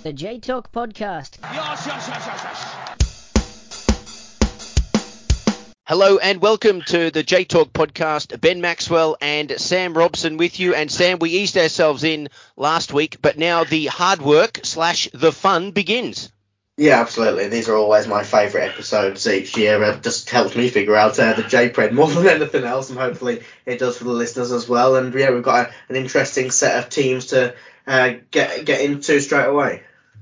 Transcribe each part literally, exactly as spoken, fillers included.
The J Talk Podcast. Yes, yes, yes, yes, yes. Hello and welcome to the J Talk Podcast. Ben Maxwell and Sam Robson with you. And Sam, we eased ourselves in last week, but now the hard work slash the fun begins. Yeah, absolutely. These are always my favourite episodes each year. It just helps me figure out uh, the J-Pred more than anything else, and hopefully it does for the listeners as well. And yeah, we've got a, an interesting set of teams to uh, get get into straight away.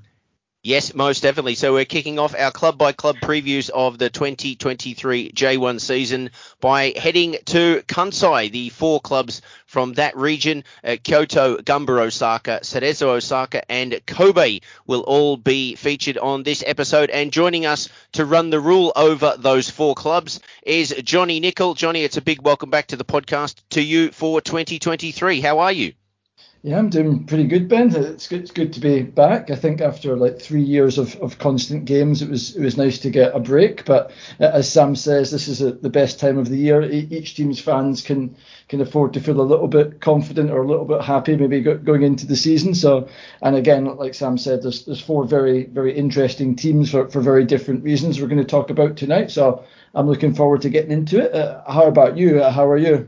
Yes, most definitely. So we're kicking off our club-by-club previews of the twenty twenty-three J one season by heading to Kansai, the four clubs from that region. Uh, Kyoto, Gamba Osaka, Cerezo Osaka, and Kobe will all be featured on this episode. And joining us to run the rule over those four clubs is Johnny Nicol. Johnny, it's a big welcome back to the podcast to you for twenty twenty-three. How are you? Yeah, I'm doing pretty good, Ben. It's good, it's good to be back. I think after like three years of, of constant games, it was it was nice to get a break. But as Sam says, this is a, the best time of the year. Each team's fans can can afford to feel a little bit confident or a little bit happy, maybe go, going into the season. So, and again, like Sam said, there's there's four very very interesting teams for, for very different reasons we're going to talk about tonight. So I'm looking forward to getting into it. Uh, how about you? Uh, how are you?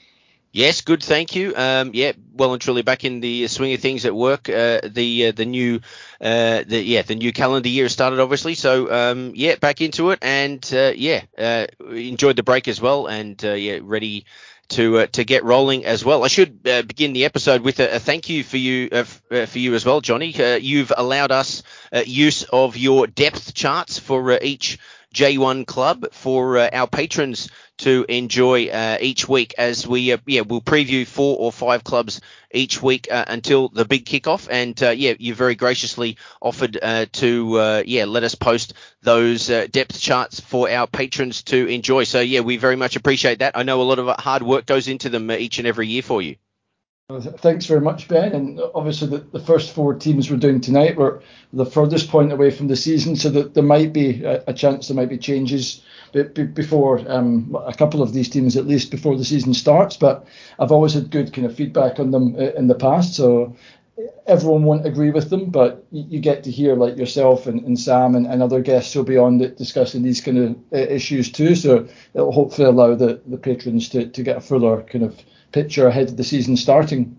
Yes, good, thank you. Um, yeah, well and truly back in the swing of things at work. Uh, the uh, the new uh, the yeah the new calendar year started obviously, so um, yeah, back into it, and uh, yeah, uh, enjoyed the break as well, and uh, yeah, ready to uh, to get rolling as well. I should uh, begin the episode with a, a thank you for you uh, f- uh, for you as well, Johnny. Uh, you've allowed us uh, use of your depth charts for uh, each J one club for uh, our patrons to enjoy uh, each week as we uh, yeah we'll preview four or five clubs each week uh, until the big kickoff, and uh, yeah you very graciously offered uh, to uh, yeah let us post those uh, depth charts for our patrons to enjoy. So yeah, we very much appreciate that. I know a lot of hard work goes into them uh, each and every year for you. Thanks very much, Ben. And obviously the, the first four teams we're doing tonight were the furthest point away from the season, so that there might be a, a chance there might be changes before um, a couple of these teams, at least before the season starts. But I've always had good kind of feedback on them in the past, so everyone won't agree with them, but you get to hear like yourself and, and Sam and, and other guests who'll be on it discussing these kind of uh, issues too. So it'll hopefully allow the, the patrons to, to get a fuller kind of picture ahead of the season starting.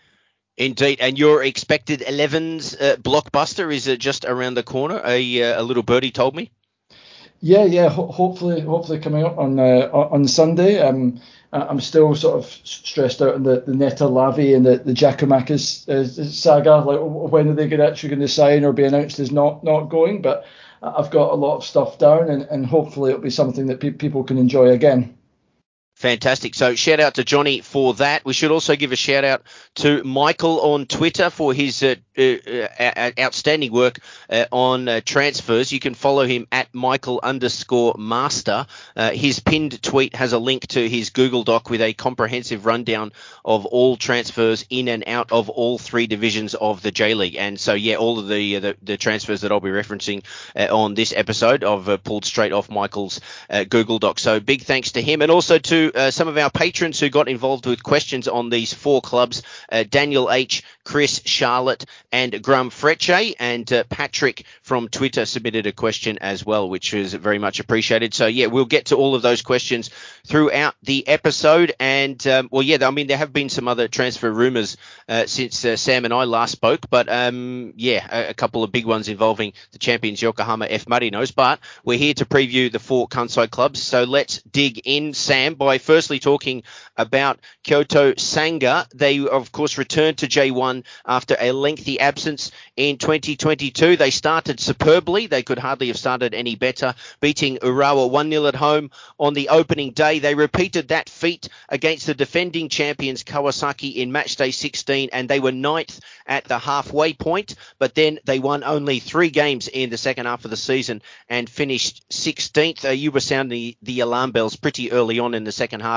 Indeed, and your expected elevens uh, blockbuster is uh, just around the corner. A, uh, a little birdie told me. Yeah, yeah. Ho- hopefully, hopefully coming up on uh, on Sunday. Um, I'm still sort of stressed out on the, the Netta Lavi and the the Giakoumakis uh, saga. Like, when are they gonna, actually going to sign or be announced as not not going? But I've got a lot of stuff down, and, and hopefully it'll be something that pe- people can enjoy again. Fantastic. So shout out to Johnny for that. We should also give a shout out to Michael on Twitter for his uh, uh, uh, outstanding work uh, on uh, transfers. You can follow him at Michael underscore master. Uh, his pinned tweet has a link to his Google Doc with a comprehensive rundown of all transfers in and out of all three divisions of the J League. And so, yeah, all of the uh, the, the transfers that I'll be referencing uh, on this episode I've uh, pulled straight off Michael's uh, Google Doc. So big thanks to him, and also to Uh, some of our patrons who got involved with questions on these four clubs, uh, Daniel H., Chris, Charlotte, and Graham Frecce, and uh, Patrick from Twitter submitted a question as well, which is very much appreciated. So, yeah, we'll get to all of those questions throughout the episode. And, um, well, yeah, I mean, there have been some other transfer rumours uh, since uh, Sam and I last spoke, but, um, yeah, a, a couple of big ones involving the champions Yokohama F. Marinos. But we're here to preview the four Kansai clubs, so let's dig in, Sam, by firstly talking about Kyoto Sanga. They, of course, returned to J one after a lengthy absence in twenty twenty-two. They started superbly. They could hardly have started any better, beating Urawa one nil at home on the opening day. They repeated that feat against the defending champions Kawasaki in matchday sixteen, and they were ninth at the halfway point, but then they won only three games in the second half of the season and finished sixteenth. Uh, you were sounding the alarm bells pretty early on in the second half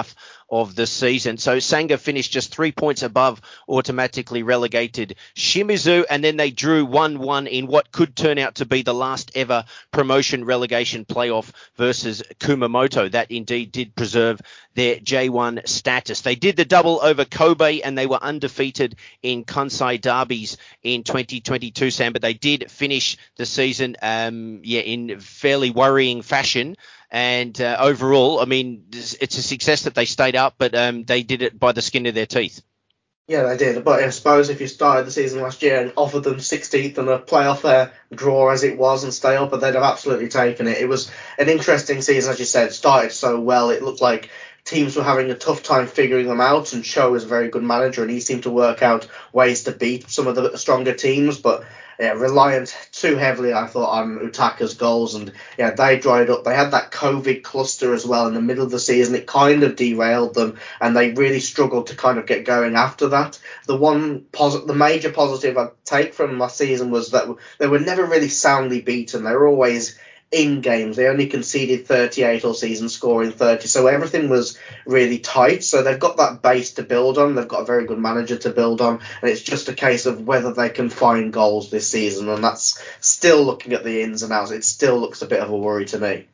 of the season. So Sanga finished just three points above automatically relegated Shimizu, and then they drew one one in what could turn out to be the last ever promotion relegation playoff versus Kumamoto. That indeed did preserve their J one status. They did the double over Kobe, and they were undefeated in Kansai derbies in twenty twenty-two, Sam, but they did finish the season um, yeah, in fairly worrying fashion. And uh, overall, I mean, it's a success that they stayed up, but um, they did it by the skin of their teeth. Yeah, they did. But I suppose if you started the season last year and offered them sixteenth and a playoff there, draw as it was and stay up, but they'd have absolutely taken it. It was an interesting season, as you said. Started so well. It looked like teams were having a tough time figuring them out, and Cho is a very good manager, and he seemed to work out ways to beat some of the stronger teams, but yeah, reliant too heavily, I thought, on Utaka's goals, and yeah, they dried up. They had that COVID cluster as well in the middle of the season. It kind of derailed them, and they really struggled to kind of get going after that. The one posit- the major positive I take from last season was that they were never really soundly beaten. They were always in games. They only conceded thirty-eight all season, scoring thirty. So everything was really tight. So they've got that base to build on. They've got a very good manager to build on. And it's just a case of whether they can find goals this season. And that's still, looking at the ins and outs, it still looks a bit of a worry to me.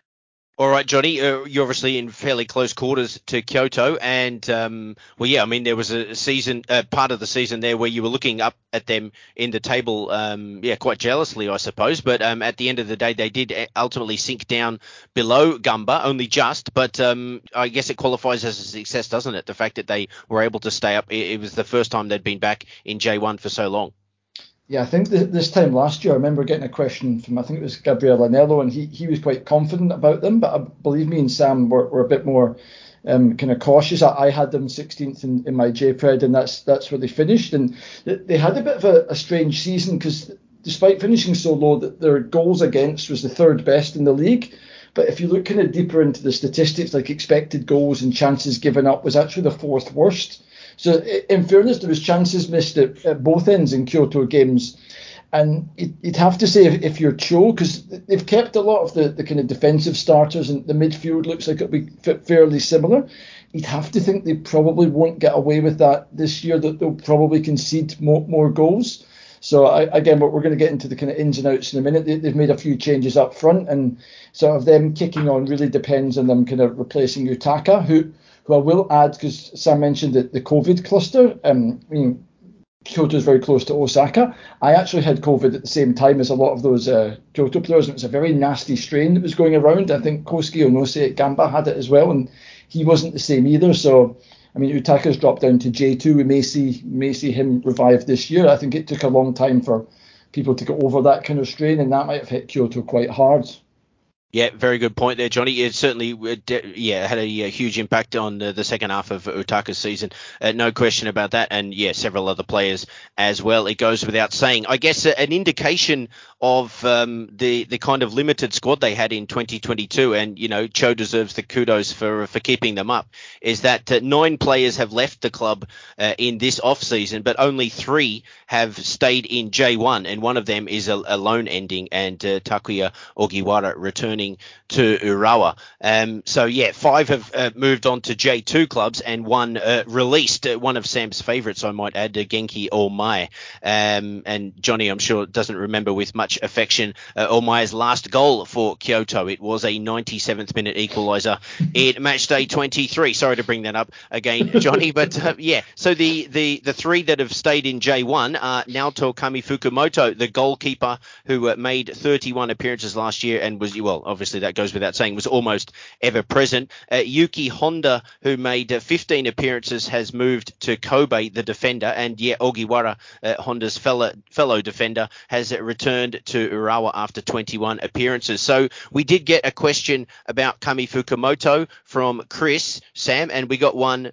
All right, Johnny, uh, you're obviously in fairly close quarters to Kyoto, and um, well, yeah, I mean, there was a season, uh, part of the season there where you were looking up at them in the table, um, yeah, quite jealously, I suppose. But um, at the end of the day, they did ultimately sink down below Gamba, only just. But um, I guess it qualifies as a success, doesn't it? The fact that they were able to stay up. It, it was the first time they'd been back in J one for so long. Yeah, I think th- this time last year, I remember getting a question from, I think it was Gabriel Anello, and he, he was quite confident about them. But I believe me and Sam were, were a bit more um, kind of cautious. I, I had them sixteenth in, in my J P R E D, and that's that's where they finished. And they had a bit of a, a strange season because despite finishing so low, that their goals against was the third best in the league. But if you look kind of deeper into the statistics, like expected goals and chances given up was actually the fourth worst. So in fairness, there was chances missed at, at both ends in Kyoto games. And you'd have to say if, if you're Cho, because they've kept a lot of the, the kind of defensive starters, and the midfield looks like it'll be fairly similar. You'd have to think they probably won't get away with that this year, that they'll probably concede more, more goals. So I, again, we're going to get into the kind of ins and outs in a minute. They, they've made a few changes up front, and sort of them kicking on really depends on them kind of replacing Utaka, who who I will add, because Sam mentioned that the COVID cluster. Um, I mean, Kyoto is very close to Osaka. I actually had COVID at the same time as a lot of those uh, Kyoto players, and it was a very nasty strain that was going around. I think Kosuke Onose at Gamba had it as well, and he wasn't the same either. So, I mean, Utaka's dropped down to J two. We may see may see him revive this year. I think it took a long time for people to get over that kind of strain, and that might have hit Kyoto quite hard. Yeah, very good point there, Johnny. It certainly, yeah, had a, a huge impact on the, the second half of Utaka's season. Uh, no question about that. And yeah, several other players as well. It goes without saying. I guess an indication of um, the the kind of limited squad they had in twenty twenty-two, and you know, Cho deserves the kudos for for keeping them up, is that uh, nine players have left the club uh, in this off season, but only three have stayed in J one, and one of them is a, a loan ending, and uh, Takuya Ogiwara returning to Urawa. Um, so yeah, five have uh, moved on to J two clubs, and one uh, released, uh, one of Sam's favourites, I might add, uh, Genki Omae. Um, and Johnny, I'm sure, doesn't remember with much affection uh, Omae's last goal for Kyoto. It was a ninety-seventh minute equaliser in match day twenty-three. Sorry to bring that up again, Johnny, but uh, yeah. So the, the, the three that have stayed in J one are Naoto Kamifukumoto, the goalkeeper who uh, made thirty-one appearances last year and was, well, obviously that goes without saying, was almost ever present. Uh, Yuki Honda, who made uh, fifteen appearances, has moved to Kobe, the defender, and yeah, Ogiwara, uh, Honda's fellow fellow defender, has uh, returned to Urawa after twenty-one appearances. So we did get a question about Kamifukumoto from Chris, Sam, and we got one uh,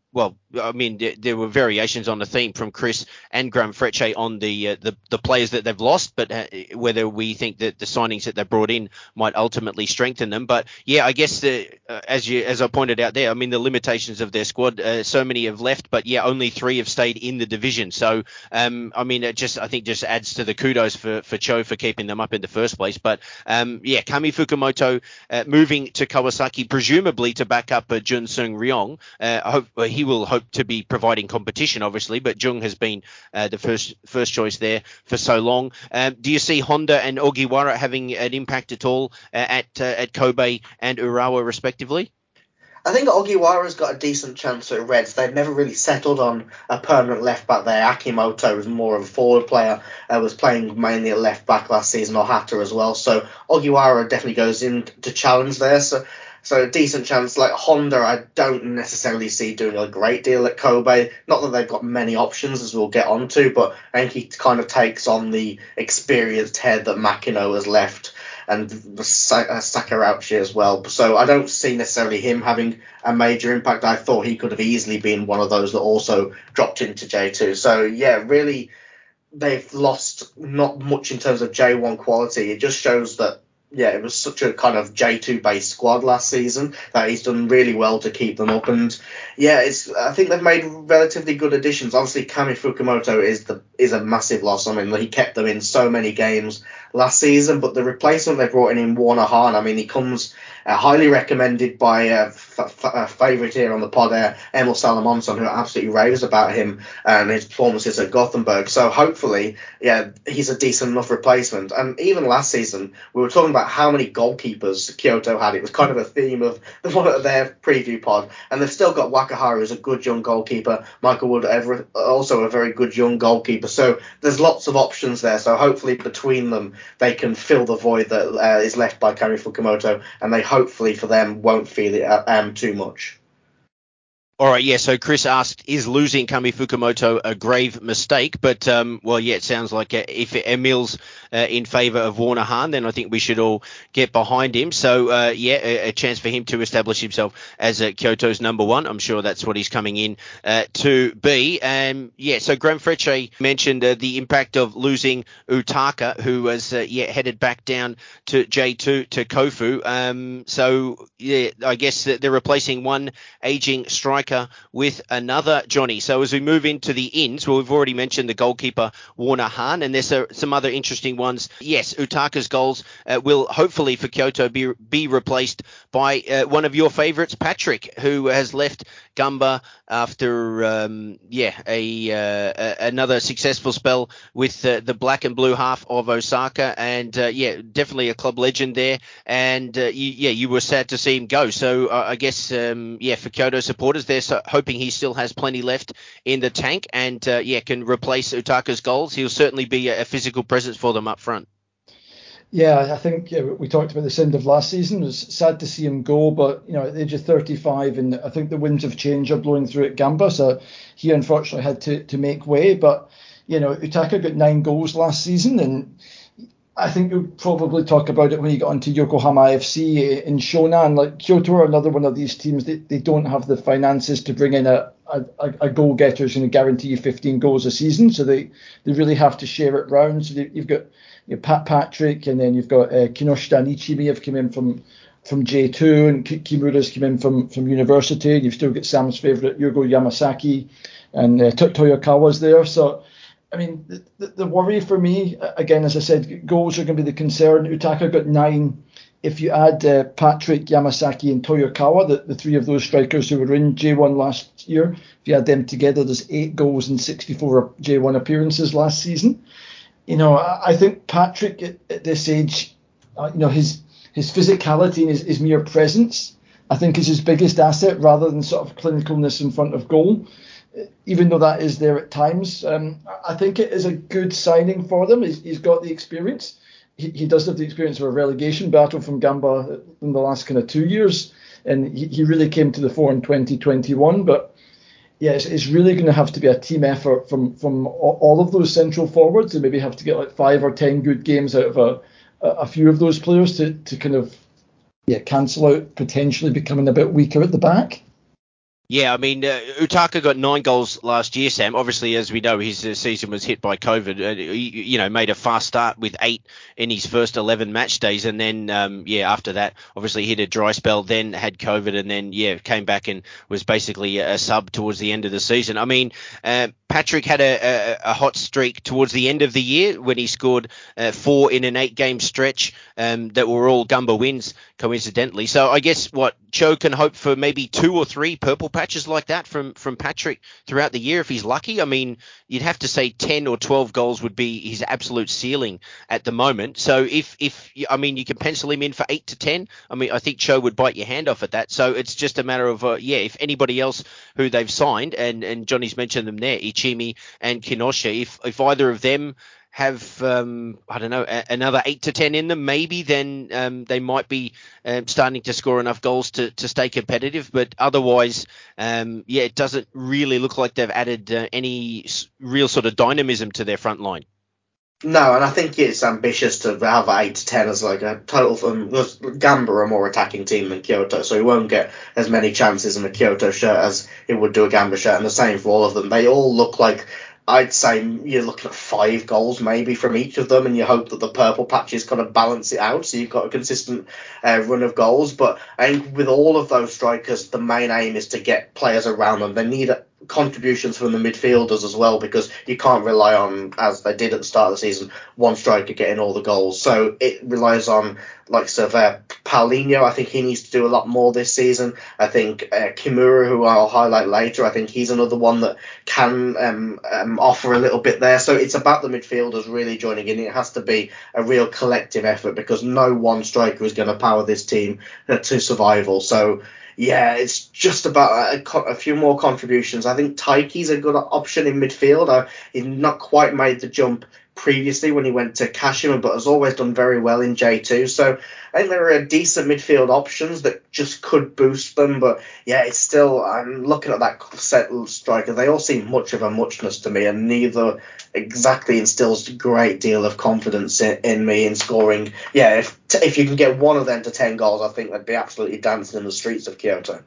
well, I mean, there, there were variations on the theme from Chris and Graham Frecce on the, uh, the the players that they've lost, but uh, whether we think that the signings that they brought in might ultimately strengthen them. But yeah, I guess the, uh, as you as I pointed out there, I mean the limitations of their squad. Uh, so many have left, but yeah, only three have stayed in the division. So um, I mean, it just I think just adds to the kudos for for Cho for keeping them up in the first place. But um, yeah, Kami Fukumoto uh, moving to Kawasaki, presumably to back up uh, Jun Seung Ryong. Uh, I hope uh, he will hope to be providing competition, obviously, but Jung has been uh, the first first choice there for so long. Um, do you see Honda and Ogiwara having an impact at all uh, at uh, at Kobe and Urawa, respectively? I think Ogiwara's got a decent chance at Reds. They've never really settled on a permanent left back there. Akimoto was more of a forward player, uh, was playing mainly at left back last season, or Hatter as well. So Ogiwara definitely goes in to challenge there. So so a decent chance. Like Honda, I don't necessarily see doing a great deal at Kobe. Not that they've got many options, as we'll get onto, but I think he kind of takes on the experienced head that Makino has left, and Sakurauchi as well. So I don't see necessarily him having a major impact. I thought he could have easily been one of those that also dropped into J two. So yeah, really, they've lost not much in terms of J one quality. It just shows that, yeah, it was such a kind of J two based squad last season that he's done really well to keep them up. And yeah, it's I think they've made relatively good additions. Obviously, Kami Fukumoto is the is a massive loss. I mean, he kept them in so many games last season, but the replacement they brought in in Warner Hahn, I mean, he comes uh, highly recommended by a f- f- a favourite here on the pod, uh, Emil Salamonson, who absolutely raves about him and his performances at Gothenburg. So hopefully, yeah, he's a decent enough replacement. And even last season, we were talking about how many goalkeepers Kyoto had. It was kind of a theme of one of their preview pod, and they've still got Wakaharu, who's a good young goalkeeper. Michael Wood, Everett, also a very good young goalkeeper. So there's lots of options there. So hopefully between them, they can fill the void that uh, is left by Kami Fukumoto, and they hopefully for them won't feel it um, too much. All right, yeah, so Chris asked, is losing Kami Fukumoto a grave mistake? But, um, well, yeah, it sounds like uh, if Emil's uh, in favour of Warner Hahn, then I think we should all get behind him. So, uh, yeah, a, a chance for him to establish himself as uh, Kyoto's number one. I'm sure that's what he's coming in uh, to be. Um, yeah, so Graham Frecce mentioned uh, the impact of losing Utaka, who was, uh, yeah, headed back down to J two, to Kofu. Um, so, yeah, I guess they're replacing one ageing striker with another, Johnny. So as we move into the ins, well, we've already mentioned the goalkeeper Warner Hahn, and there's uh, some other interesting ones. Yes, Utaka's goals uh, will hopefully for Kyoto be be replaced by uh, one of your favourites, Patrick, who has left Gamba after um, yeah a, uh, a another successful spell with uh, the black and blue half of Osaka, and uh, yeah, definitely a club legend there. And uh, you, yeah, you were sad to see him go. So uh, I guess um, yeah, for Kyoto supporters, they're so hoping he still has plenty left in the tank, and uh, yeah, can replace Utaka's goals. He'll certainly be a, a physical presence for them up front. Yeah, I think yeah, we talked about this end of last season. It was sad to see him go, but you know, at the age of thirty-five, and I think the winds of change are blowing through at Gamba, so he unfortunately had to, to make way. But you know, Utaka got nine goals last season, and I think you'll probably talk about it when you get onto Yokohama F C in Shonan. Like Kyoto are another one of these teams that they don't have the finances to bring in a a, a goal getter who's going to guarantee you fifteen goals a season, so they, they really have to share it round. So they, you've got you know, Pat Patrick, and then you've got uh, Kinoshita and Ichimi have come in from from J two, and Kimura's come in from from university. You've still got Sam's favourite Yugo Yamasaki, and uh, Toyokawa's there. So I mean, the, the, the worry for me, again, as I said, goals are going to be the concern. Utaka got nine. If you add uh, Patrick, Yamasaki, and Toyokawa, the, the three of those strikers who were in J one last year, if you add them together, there's eight goals and sixty-four J one appearances last season. You know, I, I think Patrick at, at this age, uh, you know, his his physicality and his, his mere presence, I think, is his biggest asset rather than sort of clinicalness in front of goal. Even though that is there at times, um, I think it is a good signing for them. He's, he's got the experience. He, he does have the experience of a relegation battle from Gamba in the last kind of two years, and he, he really came to the fore in twenty twenty-one. But yeah, it's, it's really going to have to be a team effort from from all of those central forwards, and maybe have to get like five or ten good games out of a a few of those players to to kind of yeah cancel out potentially becoming a bit weaker at the back. Yeah, I mean, uh, Utaka got nine goals last year, Sam. Obviously, as we know, his uh, season was hit by COVID. Uh, he, you know, made a fast start with eight in his first eleven match days. And then, um, yeah, after that, obviously hit a dry spell, then had COVID, and then, yeah, came back and was basically a sub towards the end of the season. I mean, uh, Patrick had a, a, a hot streak towards the end of the year when he scored uh, four in an eight-game stretch um, that were all Gumba wins, coincidentally. So I guess what Cho can hope for maybe two or three purple patches like that from, from Patrick throughout the year if he's lucky. I mean, you'd have to say ten or twelve goals would be his absolute ceiling at the moment. So if, if I mean, you can pencil him in for eight to ten. I mean, I think Cho would bite your hand off at that. So it's just a matter of, uh, yeah, if anybody else who they've signed, and, and Johnny's mentioned them there, Ichimi and Kenosha, if, if either of them have, um, I don't know, a, another eight to ten in them, maybe, then um, they might be um, starting to score enough goals to, to stay competitive. But otherwise, um, yeah, it doesn't really look like they've added uh, any s- real sort of dynamism to their front line. No, and I think it's ambitious to have eight to ten as like a total. From Gamba are a more attacking team than Kyoto, so he won't get as many chances in a Kyoto shirt as he would do a Gamba shirt, and the same for all of them. They all look like, I'd say you're looking at five goals maybe from each of them, and you hope that the purple patches kind of balance it out, so you've got a consistent uh, run of goals. But I think with all of those strikers, the main aim is to get players around them. They need a, contributions from the midfielders as well, because you can't rely on, as they did at the start of the season, one striker getting all the goals. So it relies on, like, sort of, uh, Paulinho. I think he needs to do a lot more this season. I think uh, Kimura, who I'll highlight later, I think he's another one that can um, um, offer a little bit there. So it's about the midfielders really joining in. It has to be a real collective effort, because no one striker is going to power this team uh, to survival. So yeah, it's just about a, a few more contributions. I think Taiki's a good option in midfield. I, he's not quite made the jump previously when he went to Kashima, but has always done very well in J two. So I think there are decent midfield options that just could boost them. But yeah, it's still, I'm looking at that set striker. They all seem much of a muchness to me, and neither exactly instills a great deal of confidence in, in me in scoring. Yeah, if if you can get one of them to ten goals, I think they'd be absolutely dancing in the streets of Kyoto.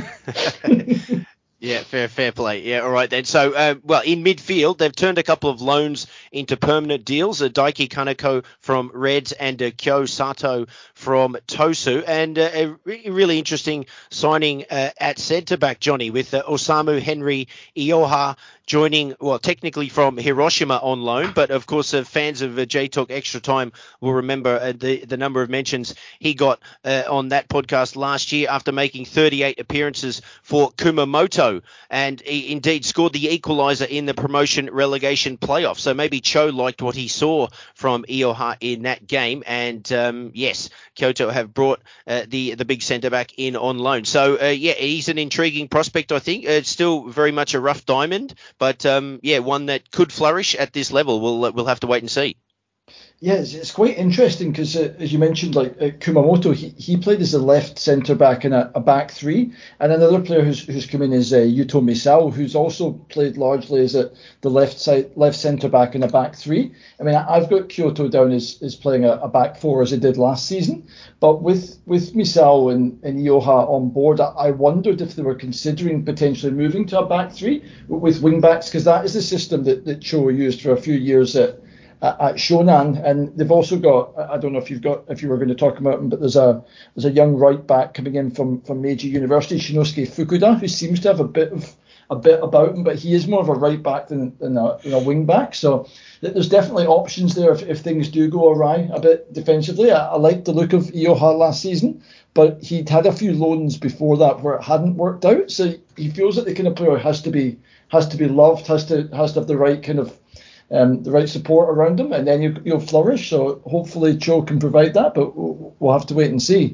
Yeah, fair fair play. Yeah, all right then. So, uh, well, in midfield, they've turned a couple of loans into permanent deals. Uh, Daiki Kaneko from Reds and uh, Kyo Sato from Tosu. And uh, a re- really interesting signing uh, at centre-back, Johnny, with uh, Osamu Henry Ioha joining, well, technically from Hiroshima on loan, but of course, uh, fans of uh, J-Talk Extra Time will remember uh, the, the number of mentions he got uh, on that podcast last year after making thirty-eight appearances for Kumamoto, and he indeed scored the equaliser in the promotion relegation playoff. So maybe Cho liked what he saw from Ioha in that game, and um, yes, Kyoto have brought uh, the the big centre-back in on loan. So, uh, yeah, he's an intriguing prospect, I think. It's still very much a rough diamond, but, um, yeah, one that could flourish at this level. We'll uh, we'll have to wait and see. Yeah, it's, it's quite interesting because, uh, as you mentioned, like uh, Kumamoto, he, he played as a left centre back in a, a back three, and another player who's who's come in is uh, Yuto Misao, who's also played largely as a, the left side left centre back in a back three. I mean, I, I've got Kyoto down as, as playing a, a back four as he did last season, but with with Misao and, and Ioha on board, I, I wondered if they were considering potentially moving to a back three with wing backs, because that is the system that that Cho used for a few years at. at Shonan, and they've also got, I don't know if you've got, if you were going to talk about them, but there's a there's a young right back coming in from, from Meiji University, Shinosuke Fukuda, who seems to have a bit of a bit about him, but he is more of a right back than, than, a, than a wing back. So there's definitely options there if, if things do go awry a bit defensively. I, I liked the look of Ioha last season, but he'd had a few loans before that where it hadn't worked out. So he feels that the kind of player has to be has to be loved, has to has to have the right kind of Um, the right support around them, and then you, you'll flourish. So hopefully Cho can provide that, but we'll, we'll have to wait and see.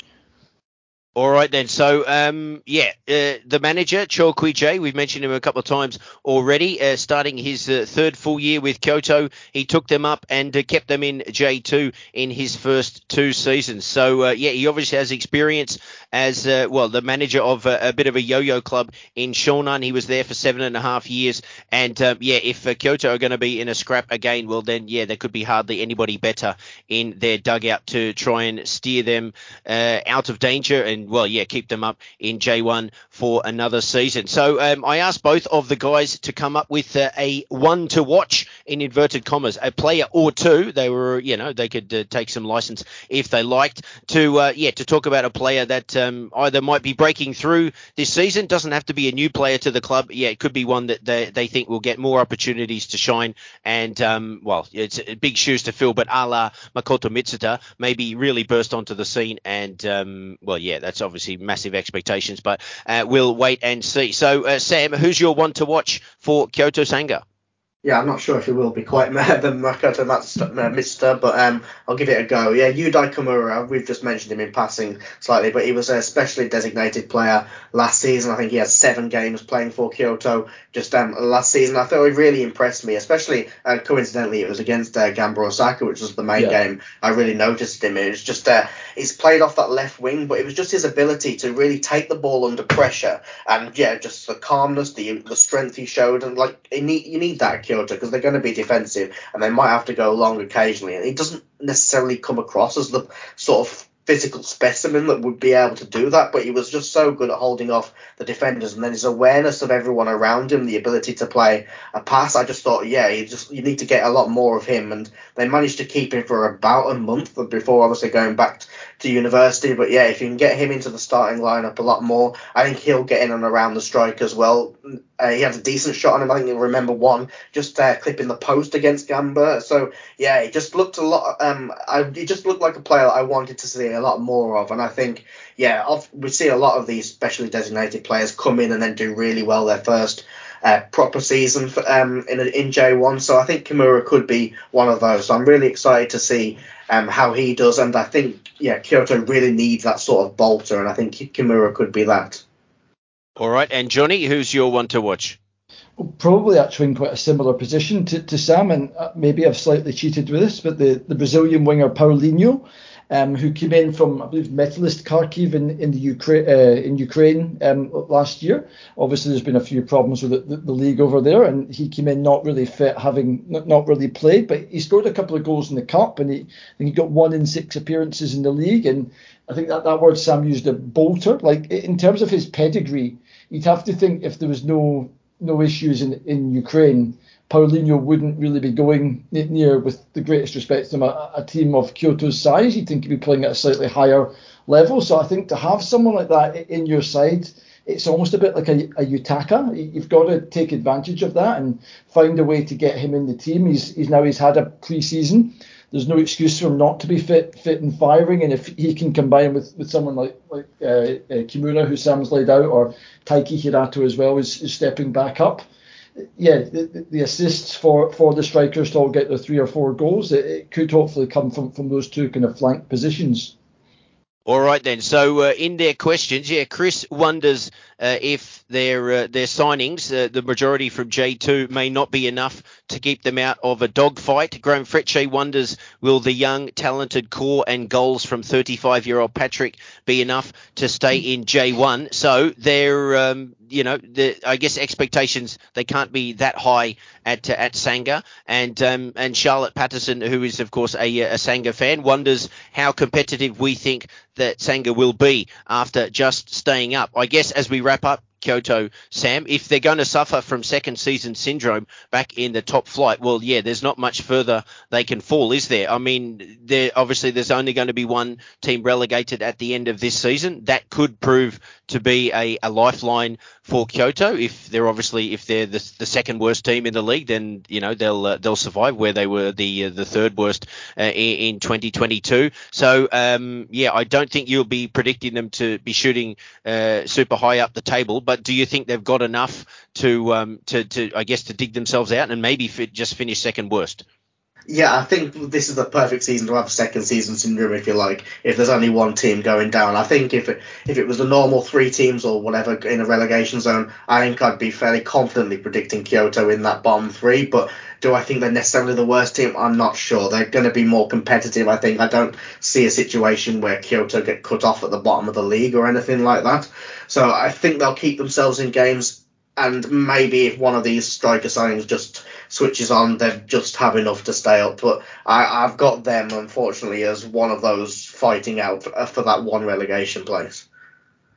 All right then. So, um, yeah, uh, the manager, Cho Kui-jae, we've mentioned him a couple of times already, uh, starting his uh, third full year with Kyoto. He took them up and uh, kept them in J two in his first two seasons. So, uh, yeah, he obviously has experience as, uh, well, the manager of a, a bit of a yo-yo club in Shonan. He was there for seven and a half years. And, um, yeah, if uh, Kyoto are going to be in a scrap again, well, then, yeah, there could be hardly anybody better in their dugout to try and steer them uh, out of danger and and well, yeah, keep them up in J one for another season. So um, I asked both of the guys to come up with uh, a one to watch in inverted commas, a player or two. They were, you know, they could uh, take some license if they liked to, uh, yeah, to talk about a player that um, either might be breaking through this season. Doesn't have to be a new player to the club. Yeah, it could be one that they, they think will get more opportunities to shine. And, um, well, it's big shoes to fill, but a la Makoto Mitsuta maybe really burst onto the scene. And, um, well, yeah, that's obviously massive expectations, but uh, we'll wait and see. So, uh, Sam, who's your one to watch for Kyoto Sanga? Yeah, I'm not sure if it will be quite the Makoto Mitsuta, but um, I'll give it a go. Yeah, Yudai Kimura, we've just mentioned him in passing slightly, but he was a specially designated player last season. I think he had seven games playing for Kyoto just um, last season. I thought he really impressed me, especially, uh, coincidentally, it was against uh, Gamba Osaka, which was the main yeah. game. I really noticed him. It was just, uh, he's played off that left wing, but it was just his ability to really take the ball under pressure, and yeah, just the calmness, the the strength he showed, and like, you need, you need that at Kyoto, because they're going to be defensive and they might have to go long occasionally, and he doesn't necessarily come across as the sort of physical specimen that would be able to do that, but he was just so good at holding off the defenders, and then his awareness of everyone around him, the ability to play a pass. I just thought, yeah, you just you need to get a lot more of him, and they managed to keep him for about a month before obviously going back to university. But yeah, if you can get him into the starting lineup a lot more, I think he'll get in and around the strike as well. Uh, he had a decent shot on him. I think you'll remember one just uh, clipping the post against Gamba. So yeah, he just looked a lot. Um, I, he just looked like a player that I wanted to see a lot more of. And I think, yeah, we see a lot of these specially designated players come in and then do really well their first uh, proper season for, um, in in J one. So I think Kimura could be one of those. So I'm really excited to see um how he does. And I think, yeah, Kyoto really needs that sort of bolter, and I think Kimura could be that. All right, and Johnny, who's your one to watch? Well, probably actually in quite a similar position to, to Sam, and maybe I've slightly cheated with this, but the, the Brazilian winger Paulinho, um, who came in from, I believe, Metalist Kharkiv in, in the Ukraine uh, in Ukraine um, last year. Obviously, there's been a few problems with the, the, the league over there, and he came in not really fit, having not, not really played, but he scored a couple of goals in the cup, and he I think he got one in six appearances in the league, and I think that, that word Sam used, a bolter. Like, in terms of his pedigree, you'd have to think if there was no no issues in, in Ukraine, Paulinho wouldn't really be going near, with the greatest respect to him, a, a team of Kyoto's size. You'd think he'd be playing at a slightly higher level. So I think to have someone like that in your side, it's almost a bit like a, a Yutaka. You've got to take advantage of that and find a way to get him in the team. He's he's now he's had a pre-season. There's no excuse for him not to be fit, fit and firing. And if he can combine with, with someone like like uh, uh, Kimura, who Sam's laid out, or Taiki Hirato as well, is, is stepping back up. Yeah, the, the assists for, for the strikers to all get their three or four goals, it, it could hopefully come from, from those two kind of flank positions. All right then. So uh, in their questions, yeah, Chris wonders uh, if their uh, their signings, uh, the majority from J two, may not be enough to keep them out of a dogfight. Graham Frecce wonders, will the young, talented core and goals from thirty-five-year-old Patrick be enough to stay in J one? So they're, um, you know, the, I guess expectations, they can't be that high at uh, at Sanga. And um, and Charlotte Patterson, who is of course a, a Sanga fan, wonders how competitive we think that Sanga will be after just staying up. I guess as we wrap up, Kyoto, Sam, if they're going to suffer from second season syndrome back in the top flight, well, yeah, there's not much further they can fall, is there? I mean, there obviously there's only going to be one team relegated at the end of this season. That could prove to be a, a lifeline for Kyoto. If they're obviously if they're the, the second worst team in the league, then you know they'll uh, they'll survive where they were the uh, the third worst uh, in, in twenty twenty-two. So um, yeah, I don't think you'll be predicting them to be shooting uh, super high up the table. But do you think they've got enough to um, to to I guess to dig themselves out and maybe fit, just finish second worst? Yeah, I think this is the perfect season to have second season syndrome, if you like, if there's only one team going down. I think if it, if it was the normal three teams or whatever in a relegation zone, I think I'd be fairly confidently predicting Kyoto in that bottom three. But do I think they're necessarily the worst team? I'm not sure. They're going to be more competitive, I think. I don't see a situation where Kyoto get cut off at the bottom of the league or anything like that. So I think they'll keep themselves in games. And maybe if one of these striker signings just switches on, they'll just have enough to stay up. But I, I've got them, unfortunately, as one of those fighting out for, for that one relegation place.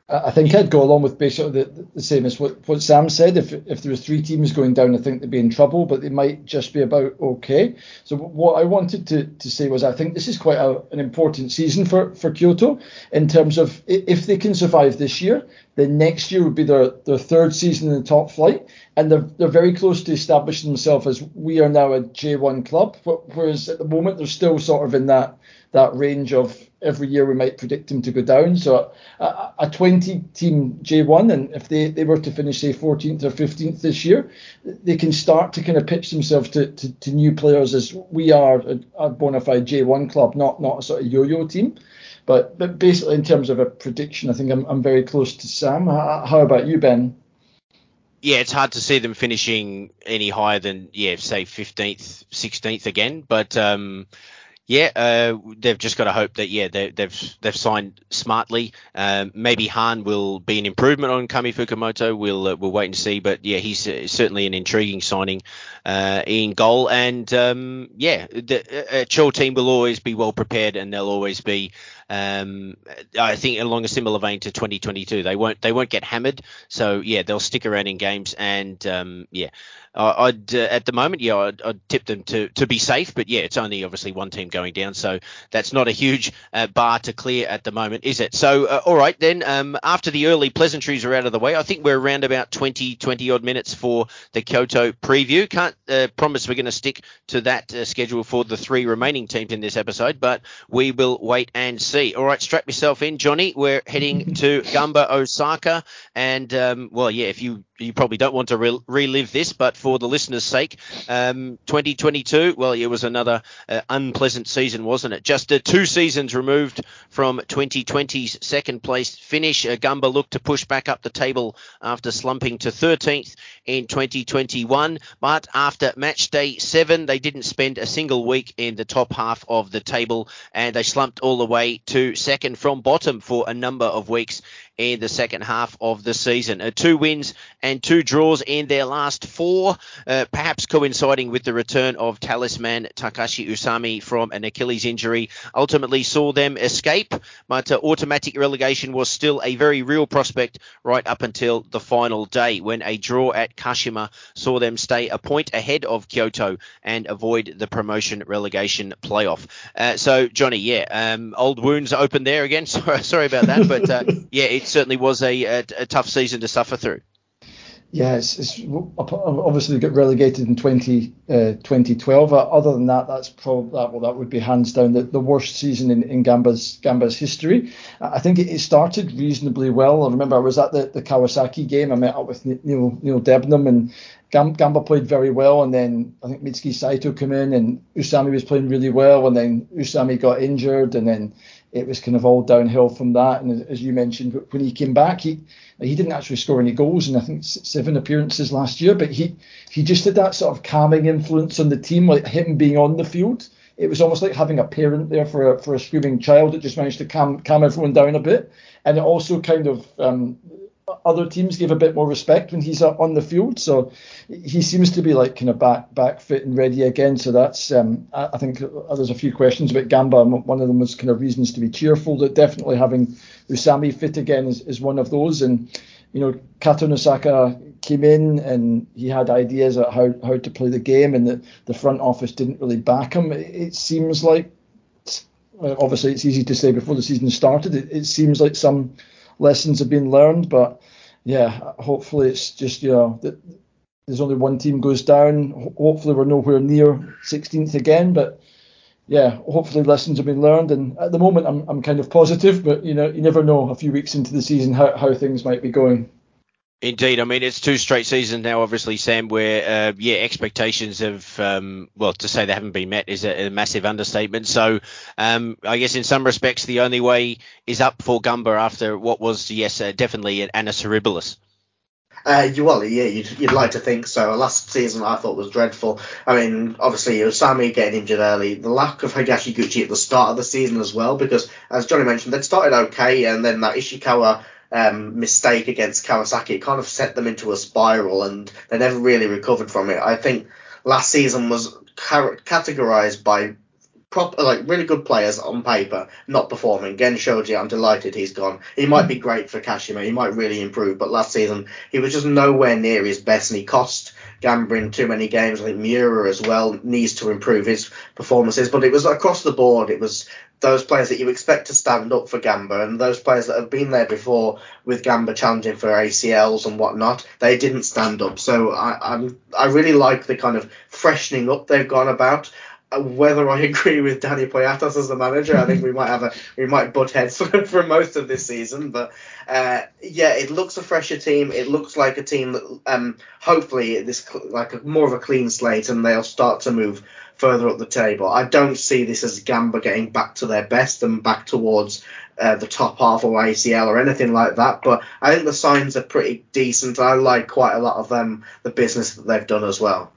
I think I'd go along with basically the, the same as what, what Sam said. If if there were three teams going down, I think they'd be in trouble, but they might just be about okay. So what I wanted to, to say was I think this is quite a, an important season for, for Kyoto in terms of if they can survive this year, then next year would be their, their third season in the top flight, and they're they're very close to establishing themselves as we are now a J one club, whereas at the moment they're still sort of in that that range of every year we might predict them to go down. So a, a twenty team J one, and if they, they were to finish, say, fourteenth or fifteenth this year, they can start to kind of pitch themselves to, to, to new players as we are a, a bona fide J one club, not not a sort of yo-yo team. But but basically, in terms of a prediction, I think I'm I'm very close to Sam. How, how about you, Ben? Yeah, it's hard to see them finishing any higher than, yeah, say fifteenth, sixteenth again. But um, yeah, uh, they've just got to hope that, yeah, they, they've they've signed smartly. Um, maybe Han will be an improvement on Kami Fukumoto. We'll uh, we'll wait and see. But yeah, he's uh, certainly an intriguing signing uh, in goal. And um, yeah, the, a Chol team will always be well prepared, and they'll always be. Um, I think along a similar vein to twenty twenty-two, they won't they won't get hammered. So yeah, they'll stick around in games, and um, yeah, uh, I'd uh, at the moment, yeah, I'd, I'd tip them to to be safe. But yeah, it's only obviously one team going down, so that's not a huge uh, bar to clear at the moment, is it? So uh, all right then. Um, after the early pleasantries are out of the way, I think we're around about twenty, twenty odd minutes for the Kyoto preview. Can't uh, promise we're going to stick to that uh, schedule for the three remaining teams in this episode, but we will wait and see. All right, strap yourself in, Johnny. We're heading to Gamba Osaka, and um, well, yeah, if you you probably don't want to re- relive this, but for the listeners' sake, um, twenty twenty-two, well, it was another uh, unpleasant season, wasn't it? Just uh, two seasons removed from twenty twenty's second place finish. Uh, Gamba looked to push back up the table after slumping to thirteenth in twenty twenty-one, but after match day seven, they didn't spend a single week in the top half of the table, and they slumped all the way to second from bottom for a number of weeks in the second half of the season. Uh, two wins and two draws in their last four, uh, perhaps coinciding with the return of talisman Takashi Usami from an Achilles injury, ultimately saw them escape, but uh, automatic relegation was still a very real prospect right up until the final day, when a draw at Kashima saw them stay a point ahead of Kyoto and avoid the promotion relegation playoff. Uh, so, Johnny, yeah, um, old wounds open there again. Sorry, sorry about that, but uh, yeah, it certainly was a, a, a tough season to suffer through. Yeah, it's, it's obviously got relegated in twenty, uh, twenty twelve. Other than that, that's probably that. Well, that would be hands down the, the worst season in, in Gamba's Gamba's history. I think it, it started reasonably well. I remember I was at the, the Kawasaki game. I met up with Neil Neil Debnam, and Gamba played very well. And then I think Mitsuki Saito came in, and Usami was playing really well. And then Usami got injured, and then it was kind of all downhill from that. And as you mentioned, when he came back, he he didn't actually score any goals in I think seven appearances last year, but he he just had that sort of calming influence on the team, like him being on the field. It was almost like having a parent there for a, for a screaming child that just managed to calm calm everyone down a bit. And it also kind of um, other teams gave a bit more respect when he's on the field. So he seems to be like kind of back back fit and ready again. So that's um, I, I think there's a few questions about Gamba. One of them was kind of reasons to be cheerful. That definitely having Usami fit again is, is one of those. And you know, Kato Nosaka came in and he had ideas about how, how to play the game, and the, the front office didn't really back him. It, it seems like, obviously it's easy to say before the season started, it, it seems like some lessons have been learned, but yeah, hopefully it's just, you know, that there's only one team goes down. Hopefully we're nowhere near sixteenth again, but yeah, hopefully lessons have been learned. And at the moment I'm I'm kind of positive, but you know, you never know a few weeks into the season how, how things might be going. Indeed. I mean, it's two straight seasons now, obviously, Sam, where, uh, yeah, expectations have, um, well, to say they haven't been met is a, a massive understatement. So um, I guess in some respects, the only way is up for Gamba after what was, yes, uh, definitely an Annus Horribilis. Uh, you, well, yeah, you'd, you'd like to think so. Last season I thought was dreadful. I mean, obviously, Usami getting injured early, the lack of Higashi Gucci at the start of the season as well, because, as Johnny mentioned, they'd started okay, and then that Ishikawa um, mistake against Kawasaki kind of set them into a spiral, and they never really recovered from it. I think last season was car- categorised by proper, like really good players on paper not performing. Gen Shoji, I'm delighted he's gone. He might be great for Kashima. He might really improve, but last season he was just nowhere near his best, and he cost Gamba in too many games. I think Miura as well needs to improve his performances, but it was across the board. It was those players that you expect to stand up for Gamba, and those players that have been there before with Gamba challenging for A C Ls and whatnot, they didn't stand up. So I, I'm I really like the kind of freshening up they've gone about. Whether I agree with Danny Poyatos as the manager, I think we might have a we might butt heads for, for most of this season. But uh, yeah, it looks a fresher team. It looks like a team that um, hopefully this like a, more of a clean slate, and they'll start to move further up the table. I don't see this as Gamba getting back to their best and back towards uh, the top half of A C L or anything like that. But I think the signs are pretty decent. I like quite a lot of them, the business that they've done as well.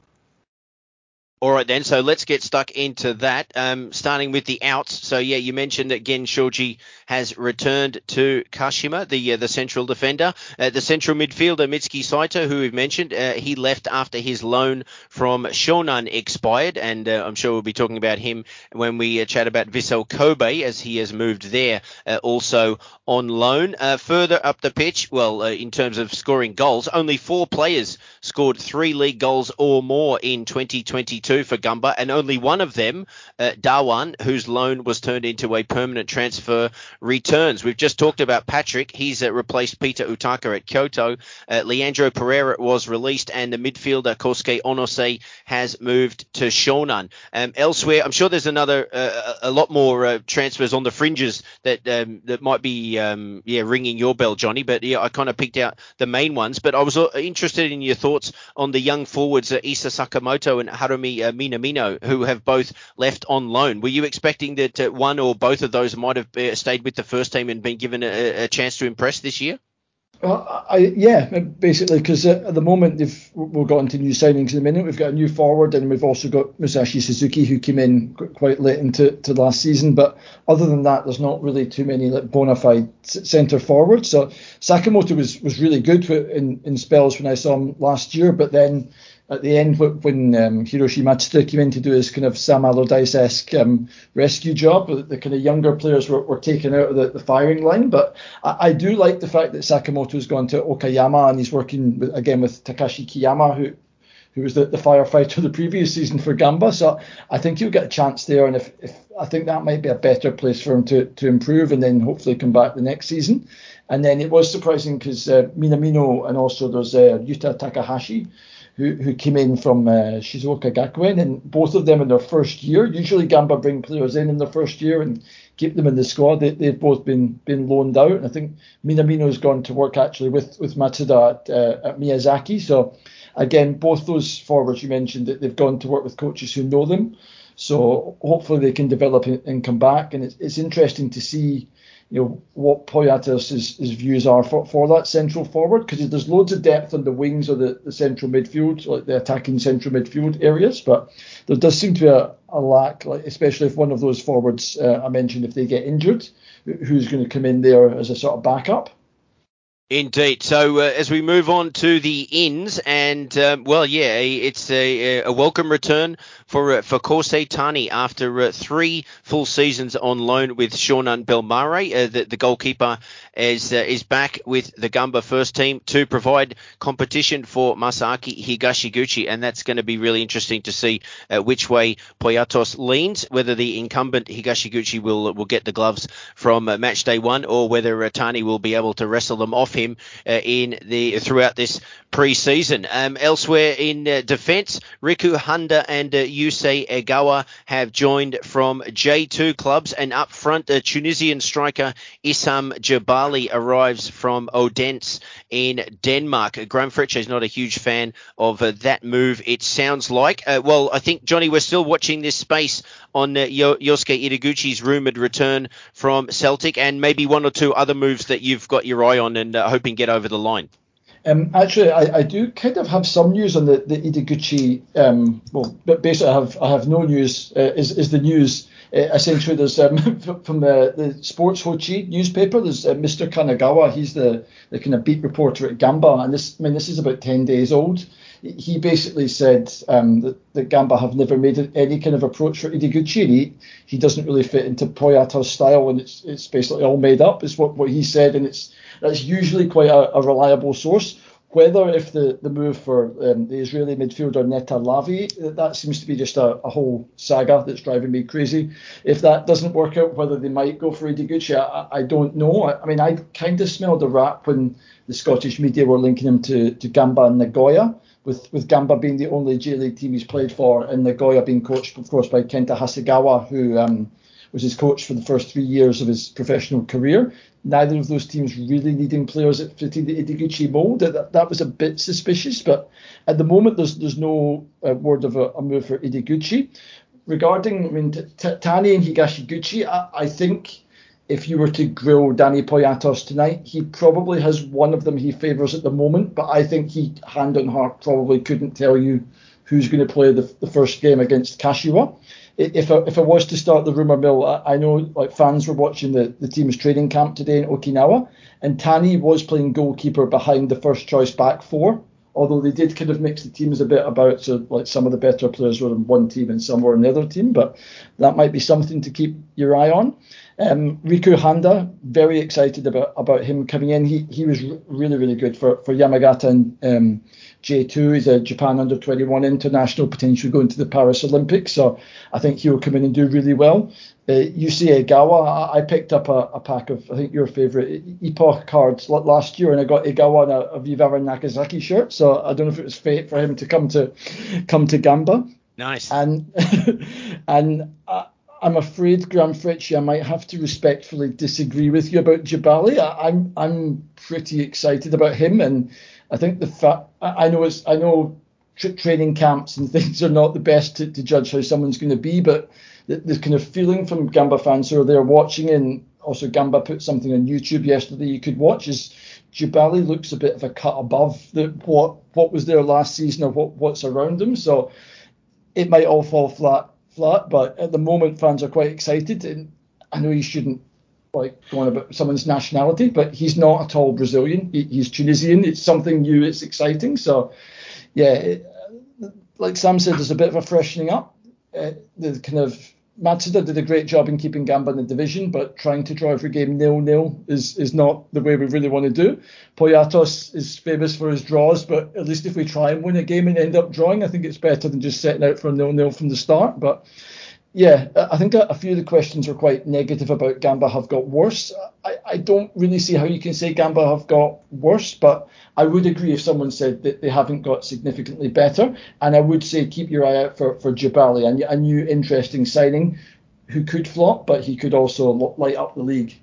All right, then. So let's get stuck into that, um, starting with the outs. So, yeah, you mentioned that Gen Shoji has returned to Kashima, the uh, the central defender. Uh, the central midfielder, Mitsuki Saito, who we've mentioned, uh, he left after his loan from Shonan expired, and uh, I'm sure we'll be talking about him when we uh, chat about Vissel Kobe, as he has moved there uh, also on loan. Uh, further up the pitch, well, uh, in terms of scoring goals, only four players scored three league goals or more in twenty twenty-two for Gamba, and only one of them, uh, Dawan, whose loan was turned into a permanent transfer, returns. We've just talked about Patrick. He's uh, replaced Peter Utaka at Kyoto. Uh, Leandro Pereira was released, and the midfielder Kosuke Onose has moved to Shonan. Um, elsewhere, I'm sure there's another uh, a lot more uh, transfers on the fringes that um, that might be um, yeah ringing your bell, Johnny. But yeah, I kind of picked out the main ones. But I was uh, interested in your thoughts on the young forwards uh, Isa Sakamoto and Harumi uh, Minamino, who have both left on loan. Were you expecting that uh, one or both of those might have uh, stayed with the first team and been given a, a chance to impress this year? Well, I, yeah, basically, because at the moment they've, we'll go into new signings in a minute. We've got a new forward, and we've also got Musashi Suzuki, who came in quite late into to last season. But other than that, there's not really too many like bona fide centre forwards. So Sakamoto was, was really good in, in spells when I saw him last year, but then at the end, when um, Hiroshi Matsuda came in to do his kind of Sam Allardyce-esque um, rescue job, the, the kind of younger players were, were taken out of the, the firing line. But I, I do like the fact that Sakamoto's gone to Okayama, and he's working with, again with Takashi Kiyama, who who was the, the firefighter the previous season for Gamba. So I think he'll get a chance there, and if, if I think that might be a better place for him to, to improve and then hopefully come back the next season. And then it was surprising because uh, Minamino, and also there's uh, Yuta Takahashi, who who came in from uh, Shizuoka Gakuen, and both of them in their first year. Usually Gamba bring players in in their first year and keep them in the squad. They, they've both been been loaned out, and I think Minamino's gone to work actually with, with Matsuda at, uh, at Miyazaki. So again, both those forwards you mentioned, that they've gone to work with coaches who know them. So hopefully they can develop and come back. And it's, it's interesting to see, you know, what Poyatos' his views are for, for that central forward, because there's loads of depth on the wings of the, the central midfield, like the attacking central midfield areas, but there does seem to be a, a lack, like especially if one of those forwards uh, I mentioned, if they get injured, who's going to come in there as a sort of backup. Indeed. So uh, as we move on to the ins, and um, well, yeah, it's a, a welcome return for uh, for Kosei Tani after uh, three full seasons on loan with Shonan Bellmare. Uh, the, the goalkeeper is uh, is back with the Gamba first team to provide competition for Masaaki Higashiguchi, and that's going to be really interesting to see uh, which way Poyatos leans, whether the incumbent Higashiguchi will will get the gloves from uh, match day one, or whether uh, Tani will be able to wrestle them off him uh, in the throughout this pre-season. Um, elsewhere in uh, defence, Riku Honda and uh, Yusei Egawa have joined from J two clubs, and up front, uh, Tunisian striker Issam Jabali arrives from Odense in Denmark. Graham Fletcher is not a huge fan of uh, that move, it sounds like. Uh, well, I think, Johnny, we're still watching this space on uh, Yo- Yosuke Itaguchi's rumoured return from Celtic, and maybe one or two other moves that you've got your eye on and uh, hoping get over the line. Um, actually, I, I do kind of have some news on the, the Itaguchi. Um, well, but basically, I have I have no news. Uh, is is the news Uh, essentially, there's um, from the, the Sports Hochi newspaper. There's uh, Mister Kanagawa. He's the, the kind of beat reporter at Gamba, and this I mean this is about ten days old. He basically said um, that, that Gamba have never made any kind of approach for Ideguchi. He, he doesn't really fit into Poyato's style, and it's it's basically all made up, is what, what he said, and it's that's usually quite a, a reliable source. Whether if the, the move for um, the Israeli midfielder Neta Lavi, that seems to be just a, a whole saga that's driving me crazy. If that doesn't work out, whether they might go for Ideguchi, I, I don't know. I, I mean, I kind of smelled a rap when the Scottish media were linking him to, to Gamba and Nagoya, with, with Gamba being the only J-League team he's played for, and Nagoya being coached, of course, by Kenta Hasegawa, who um, was his coach for the first three years of his professional career. Neither of those teams really needing players that fitted the Ideguchi mould. That, that was a bit suspicious, but at the moment there's there's no uh, word of a, a move for Ideguchi. Regarding, I mean, T- T- Tani and Higashiguchi, I, I think if you were to grill Danny Poyatos tonight, he probably has one of them he favours at the moment, but I think he, hand on heart, probably couldn't tell you who's going to play the, the first game against Kashiwa. If I, if I was to start the rumour mill, I, I know like fans were watching the, the team's training camp today in Okinawa, and Tani was playing goalkeeper behind the first choice back four, although they did kind of mix the teams a bit about, so like some of the better players were in one team and some were in the other team, but that might be something to keep your eye on. Um, Riku Handa, very excited about, about him coming in. He he was really, really good for, for Yamagata and um, J two. He's a Japan under twenty-one international, potentially going to the Paris Olympics. So I think he'll come in and do really well. Uh, U C Egawa, I, I picked up a, a pack of, I think, your favourite Epoch cards last year, and I got Egawa and a, a Vivara Nagasaki shirt. So I don't know if it was fate for him to come to come to Gamba. Nice. And and I, I'm afraid, Graham Fritchie, I might have to respectfully disagree with you about Jabali. I, I'm I'm pretty excited about him, and I think the fact I know it's I know tra- training camps and things are not the best to, to judge how someone's going to be, but the, the kind of feeling from Gamba fans who are there watching, and also Gamba put something on YouTube yesterday you could watch, is Jabali looks a bit of a cut above the what what was there last season or what what's around him. So it might all fall flat. flat, but at the moment fans are quite excited, and I know you shouldn't like go on about someone's nationality, but he's not at all Brazilian. He, he's Tunisian. It's something new. It's exciting. So yeah, it, like Sam said, there's a bit of a freshening up. Uh, the kind of Matsuda did a great job in keeping Gamba in the division, but trying to draw every game nil-nil is, is not the way we really want to do. Poyatos is famous for his draws, but at least if we try and win a game and end up drawing, I think it's better than just setting out for a nil-nil from the start. But yeah, I think a, a few of the questions were quite negative about Gamba have got worse. I, I don't really see how you can say Gamba have got worse, but I would agree if someone said that they haven't got significantly better. And I would say keep your eye out for, for Jabali, a, a new interesting signing who could flop, but he could also light up the league.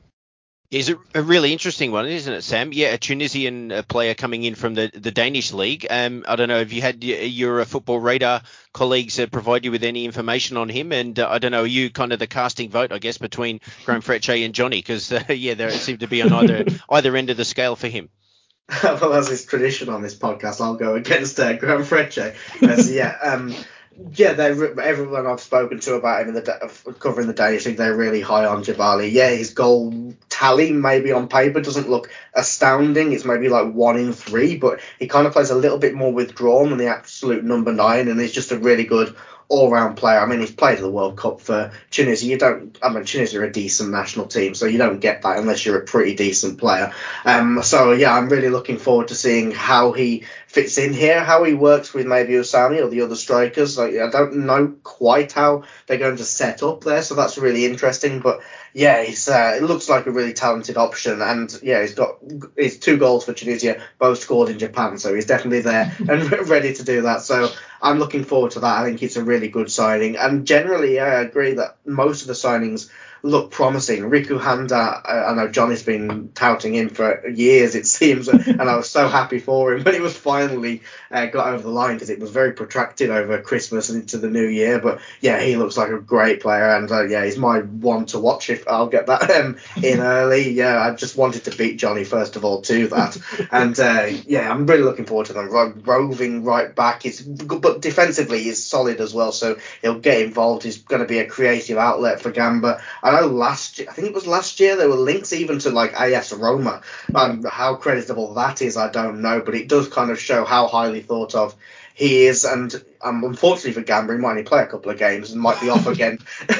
Is a, a really interesting one, isn't it, Sam? Yeah, a Tunisian uh, player coming in from the, the Danish league. Um, I don't know if you had your, your uh, Football Radar colleagues uh, provide you with any information on him, and uh, I don't know, are you kind of the casting vote, I guess, between Graham Frecce and Johnny? Because uh, yeah, there seem to be on either either end of the scale for him. Well, as is tradition on this podcast, I'll go against uh, Graham Frecce. As yeah, um, yeah, they everyone I've spoken to about him in the covering the Danish league, they're really high on Jabali. Yeah, his goal tally maybe on paper doesn't look astounding. It's maybe like one in three, but he kind of plays a little bit more withdrawn than the absolute number nine, and he's just a really good all-round player. I mean, he's played in the World Cup for Tunisia. You don't, I mean, Tunisia are a decent national team, so you don't get that unless you're a pretty decent player. Um, so yeah, I'm really looking forward to seeing how he fits in here, how he works with maybe Usami or the other strikers. Like, I don't know quite how they're going to set up there, so that's really interesting. But yeah, he's uh, it looks like a really talented option, and yeah, he's got his two goals for Tunisia, both scored in Japan, so he's definitely there and ready to do that. So I'm looking forward to that. I think it's a really good signing, and generally, yeah, I agree that most of the signings look promising. Riku Handa, I, I know Johnny's been touting him for years, it seems, and I was so happy for him when he was finally uh, got over the line, because it was very protracted over Christmas and into the new year. But yeah, he looks like a great player, and uh, yeah, he's my one to watch if I'll get that um, in early. Yeah, I just wanted to beat Johnny first of all to that, and uh, yeah, I'm really looking forward to them. Ro- roving right back, is but defensively he's solid as well, so he'll get involved. He's going to be a creative outlet for Gamba. I know last year, I think it was last year, there were links even to like A S Roma. Um, how creditable that is, I don't know, but it does kind of show how highly thought of he is. And um, unfortunately for Gamba, he might only play a couple of games and might be off again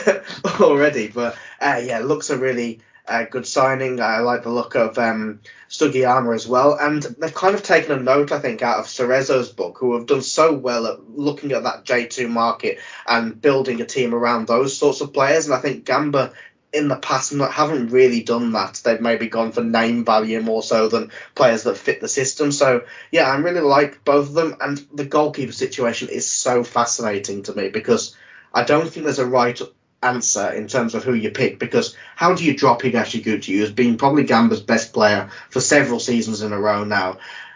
already. But uh, yeah, looks a really uh, good signing. I like the look of um, Sugiyama as well. And they've kind of taken a note, I think, out of Cerezo's book, who have done so well at looking at that J two market and building a team around those sorts of players. And I think Gamba in the past haven't really done that. They've maybe gone for name value more so than players that fit the system. So yeah, I really like both of them. And the goalkeeper situation is so fascinating to me, because I don't think there's a right answer in terms of who you pick, because how do you drop Higashiguchi, who's been probably Gamba's best player for several seasons in a row now?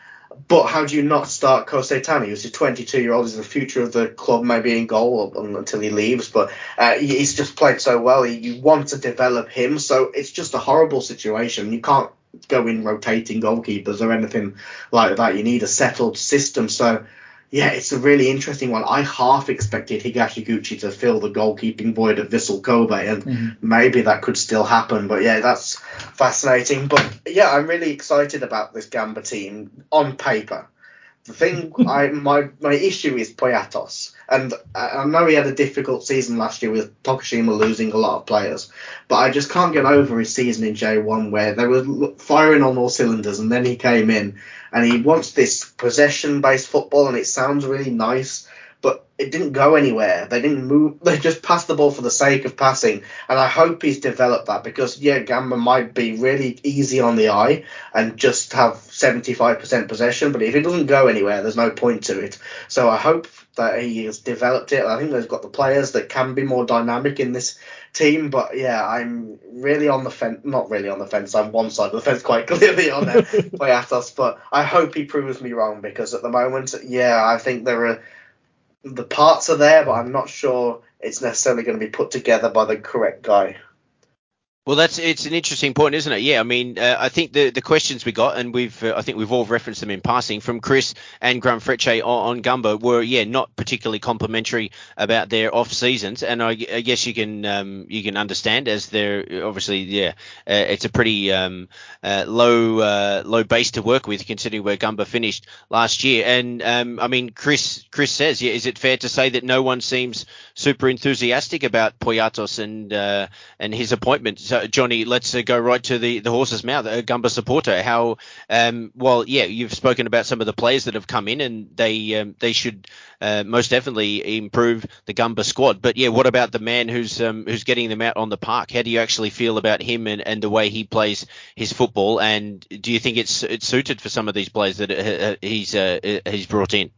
But how do you not start Kosei Tani, who's a twenty-two-year-old, is the future of the club, maybe in goal until he leaves. But uh, he's just played so well. You want to develop him. So it's just a horrible situation. You can't go in rotating goalkeepers or anything like that. You need a settled system. So, yeah, it's a really interesting one. I half expected Higashiguchi to fill the goalkeeping void at Vissel Kobe, and mm-hmm. maybe that could still happen. But yeah, that's fascinating. But yeah, I'm really excited about this Gamba team on paper. The thing, I my my issue is Poyatos, and I know he had a difficult season last year with Tokushima losing a lot of players, but I just can't get over his season in J one where they were firing on all cylinders, and then he came in and he wants this possession-based football, and it sounds really nice, but it didn't go anywhere. They didn't move. They just passed the ball for the sake of passing. And I hope he's developed that, because, yeah, Gamba might be really easy on the eye and just have seventy-five percent possession. But if it doesn't go anywhere, there's no point to it. So I hope that he has developed it. I think they've got the players that can be more dynamic in this team. But, yeah, I'm really on the fence. Not really on the fence. I'm one side of the fence quite clearly on uh, Poyatos. But I hope he proves me wrong, because at the moment, yeah, I think there are... the parts are there, but I'm not sure it's necessarily going to be put together by the correct guy. Well, that's it's an interesting point, isn't it? Yeah, I mean, uh, I think the the questions we got, and we've uh, I think we've all referenced them in passing from Chris and Graham Frecce on, on Gamba, were yeah not particularly complimentary about their off seasons, and I, I guess you can um, you can understand, as they're obviously yeah uh, it's a pretty um, uh, low uh, low base to work with, considering where Gamba finished last year. And um, I mean, Chris Chris says, yeah, is it fair to say that no one seems super enthusiastic about Poyatos and uh, and his appointment? So, Johnny, let's uh, go right to the, the horse's mouth. A Gamba supporter, how um, well, yeah, you've spoken about some of the players that have come in, and they um, they should uh, most definitely improve the Gamba squad. But yeah, what about the man who's um, who's getting them out on the park? How do you actually feel about him and, and the way he plays his football? And do you think it's it's suited for some of these players that uh, he's uh, he's brought in?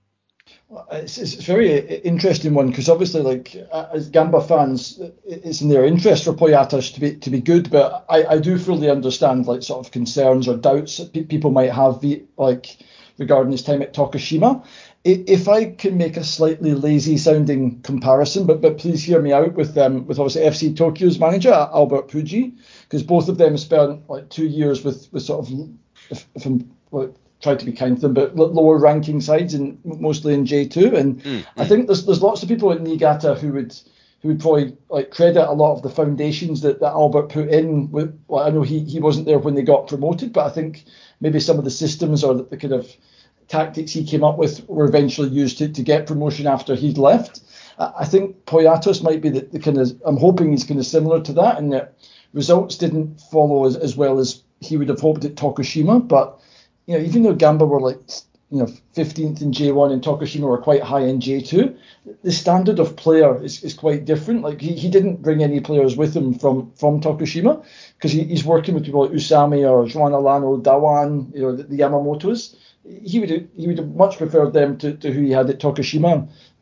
It's, it's a very interesting one, because obviously, like, as Gamba fans, it's in their interest for Poyatos to be to be good, but I, I do fully understand, like, sort of concerns or doubts that pe- people might have, like, regarding his time at Tokushima. If I can make a slightly lazy sounding comparison, but but please hear me out, with um with obviously F C Tokyo's manager Albert Pucci, because both of them spent like two years with with sort of, if, if I'm like, tried to be kind to them, but lower ranking sides, and mostly in J two. And mm, I mm. think there's there's lots of people at Niigata who would who would probably like credit a lot of the foundations that, that Albert put in. With, well, I know he, he wasn't there when they got promoted, but I think maybe some of the systems or the, the kind of tactics he came up with were eventually used to, to get promotion after he'd left. I, I think Poyatos might be the, the kind of, I'm hoping he's kind of similar to that, and that results didn't follow as, as well as he would have hoped at Tokushima, but you know, even though Gamba were like, you know, fifteenth in J one and Tokushima were quite high in J two, the standard of player is, is quite different. Like, he, he didn't bring any players with him from, from Tokushima, because he, he's working with people like Usami or Juan Alano, Dawan, you know, the, the Yamamotos. He would he would have much preferred them to, to who he had at Tokushima.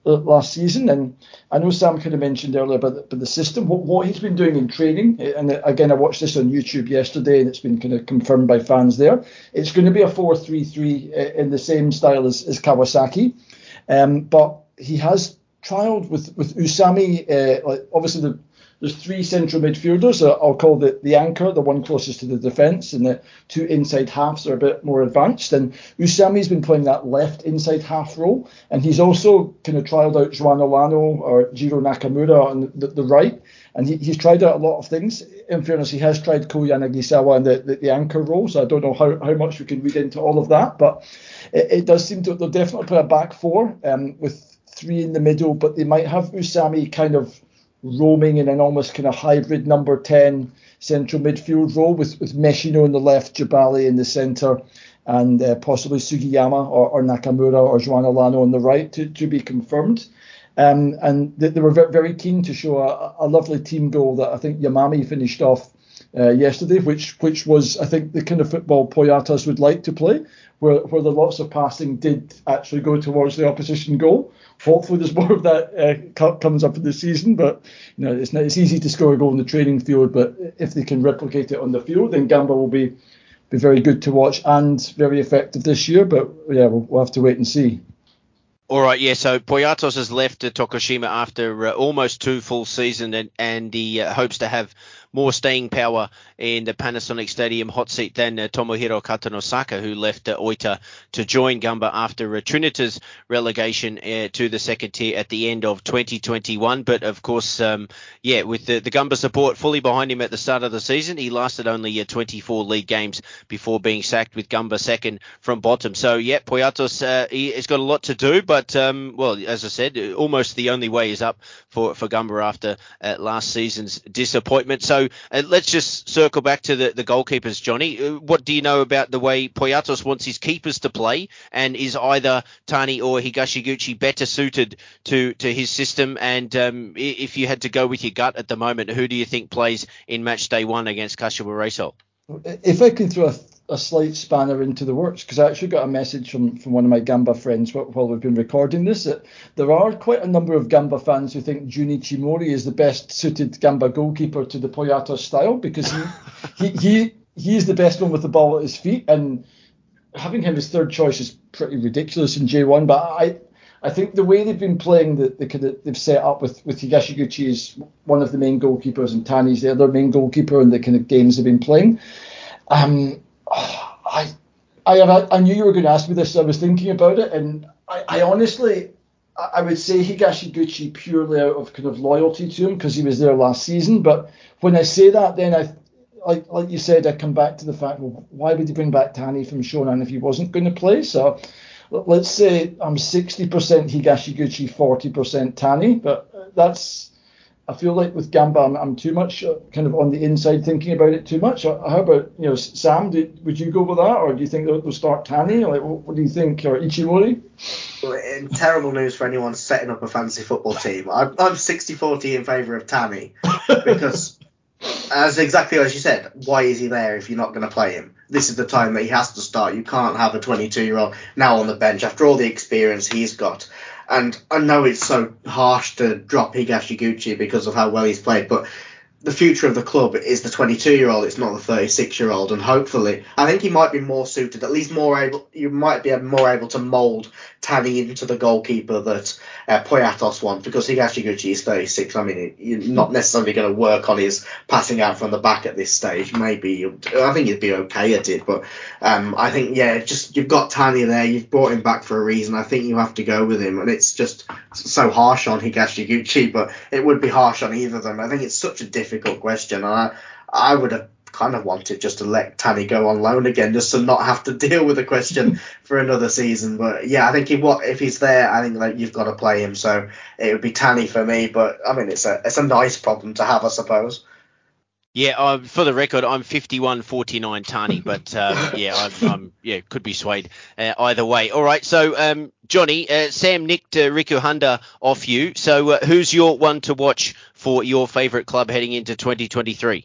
last season. And I know Sam kind of mentioned earlier about the, about the system, what, what he's been doing in training. And again, I watched this on YouTube yesterday, and it's been kind of confirmed by fans there. It's going to be a four three three in the same style as, as Kawasaki. Um, but he has trialled with, with Usami, uh, like obviously the There's three central midfielders. I'll call the, the anchor, the one closest to the defence, and the two inside halves are a bit more advanced. And Usami's been playing that left inside half role, and he's also kind of trialled out João Olano or Jiro Nakamura on the, the right. And he, he's tried out a lot of things. In fairness, he has tried Ko Yanagisawa in the, the, the anchor role, so I don't know how, how much we can read into all of that. But it, it does seem to, they'll definitely play a back four um, with three in the middle, but they might have Usami kind of roaming in an almost kind of hybrid number ten central midfield role with, with Meshino on the left, Jabali in the centre, and uh, possibly Sugiyama or, or Nakamura or João Olano on the right to, to be confirmed. Um, and they, they were very keen to show a, a lovely team goal that I think Yamami finished off uh, yesterday, which which was, I think, the kind of football Poyatos would like to play, where, where the lots of passing did actually go towards the opposition goal. Hopefully there's more of that uh, comes up in the season, but you know it's not, it's easy to score a goal in the training field, but if they can replicate it on the field, then Gamba will be be very good to watch and very effective this year. But yeah, we'll, we'll have to wait and see. All right, yeah, so Poyatos has left uh, Tokushima after uh, almost two full seasons, and, and he uh, hopes to have more staying power in the Panasonic Stadium hot seat than uh, Tomohiro Katanosaka, who left uh, Oita to join Gamba after uh, Trinita's relegation uh, to the second tier at the end of twenty twenty-one. But of course, um, yeah, with the, the Gamba support fully behind him at the start of the season, he lasted only uh, twenty-four league games before being sacked with Gamba second from bottom. So yeah, Poyatos uh, he has got a lot to do, but um, well, as I said, almost the only way is up for, for Gamba after uh, last season's disappointment. So uh, let's just circle back to the, the goalkeepers, Johnny. Uh, what do you know about the way Poyatos wants his keepers to play, and is either Tani or Higashiguchi better suited to, to his system? And um, if you had to go with your gut at the moment, who do you think plays in match day one against Kashiwa Reysol? If I can throw a, a slight spanner into the works, because I actually got a message from, from one of my Gamba friends while, while we've been recording this, that there are quite a number of Gamba fans who think Junichi Mori is the best suited Gamba goalkeeper to the Poyatos style, because he, he, he, he is the best one with the ball at his feet, and having him as third choice is pretty ridiculous in J one. But I I think the way they've been playing, the, the kind of they've set up with, with Higashiguchi as one of the main goalkeepers and Tani's the other main goalkeeper in the kind of games they've been playing. Um, I, I, I knew you were going to ask me this. So I was thinking about it, and I, I honestly, I would say Higashiguchi purely out of kind of loyalty to him because he was there last season. But when I say that, then I, like like you said, I come back to the fact, well, why would he bring back Tani from Shonan if he wasn't going to play? So let's say I'm sixty percent Higashiguchi, forty percent Tani, but that's. I feel like with Gamba, I'm, I'm too much uh, kind of on the inside thinking about it too much. Uh, How about, you know, Sam, do, would you go with that? Or do you think they'll, they'll start Tani? Like, what, what do you think? Or Ichimori? Well, terrible news for anyone setting up a fantasy football team. I'm, I'm sixty forty in favour of Tani because, as exactly as you said, why is he there if you're not going to play him? This is the time that he has to start. You can't have a twenty-two-year-old now on the bench after all the experience he's got. And I know it's so harsh to drop Higashiguchi because of how well he's played, but the future of the club is the twenty-two-year-old. It's not the thirty-six-year-old. And hopefully, I think he might be more suited, at least more able. You might be more able to mould Tani into the goalkeeper that uh, Poyatos wants, because Higashiguchi is thirty-six. I mean, you're not necessarily going to work on his passing out from the back at this stage. Maybe I think he'd be okay at it, but um, I think yeah, just you've got Tani there. You've brought him back for a reason. I think you have to go with him, and it's just so harsh on Higashiguchi, but it would be harsh on either of them. I think it's such a difficult question, and I, I would have kind of wanted just to let Tani go on loan again, just to not have to deal with the question for another season. But yeah, I think if what if he's there, I think like you've got to play him. So it would be Tani for me. But I mean, it's a it's a nice problem to have, I suppose. Yeah, uh, for the record, I'm fifty-one forty-nine Tani, but um, yeah, I'm, I'm yeah could be swayed uh, either way. All right, so um, Johnny, uh, Sam nicked uh, Riku Honda off you. So uh, who's your one to watch for your favourite club heading into twenty twenty-three?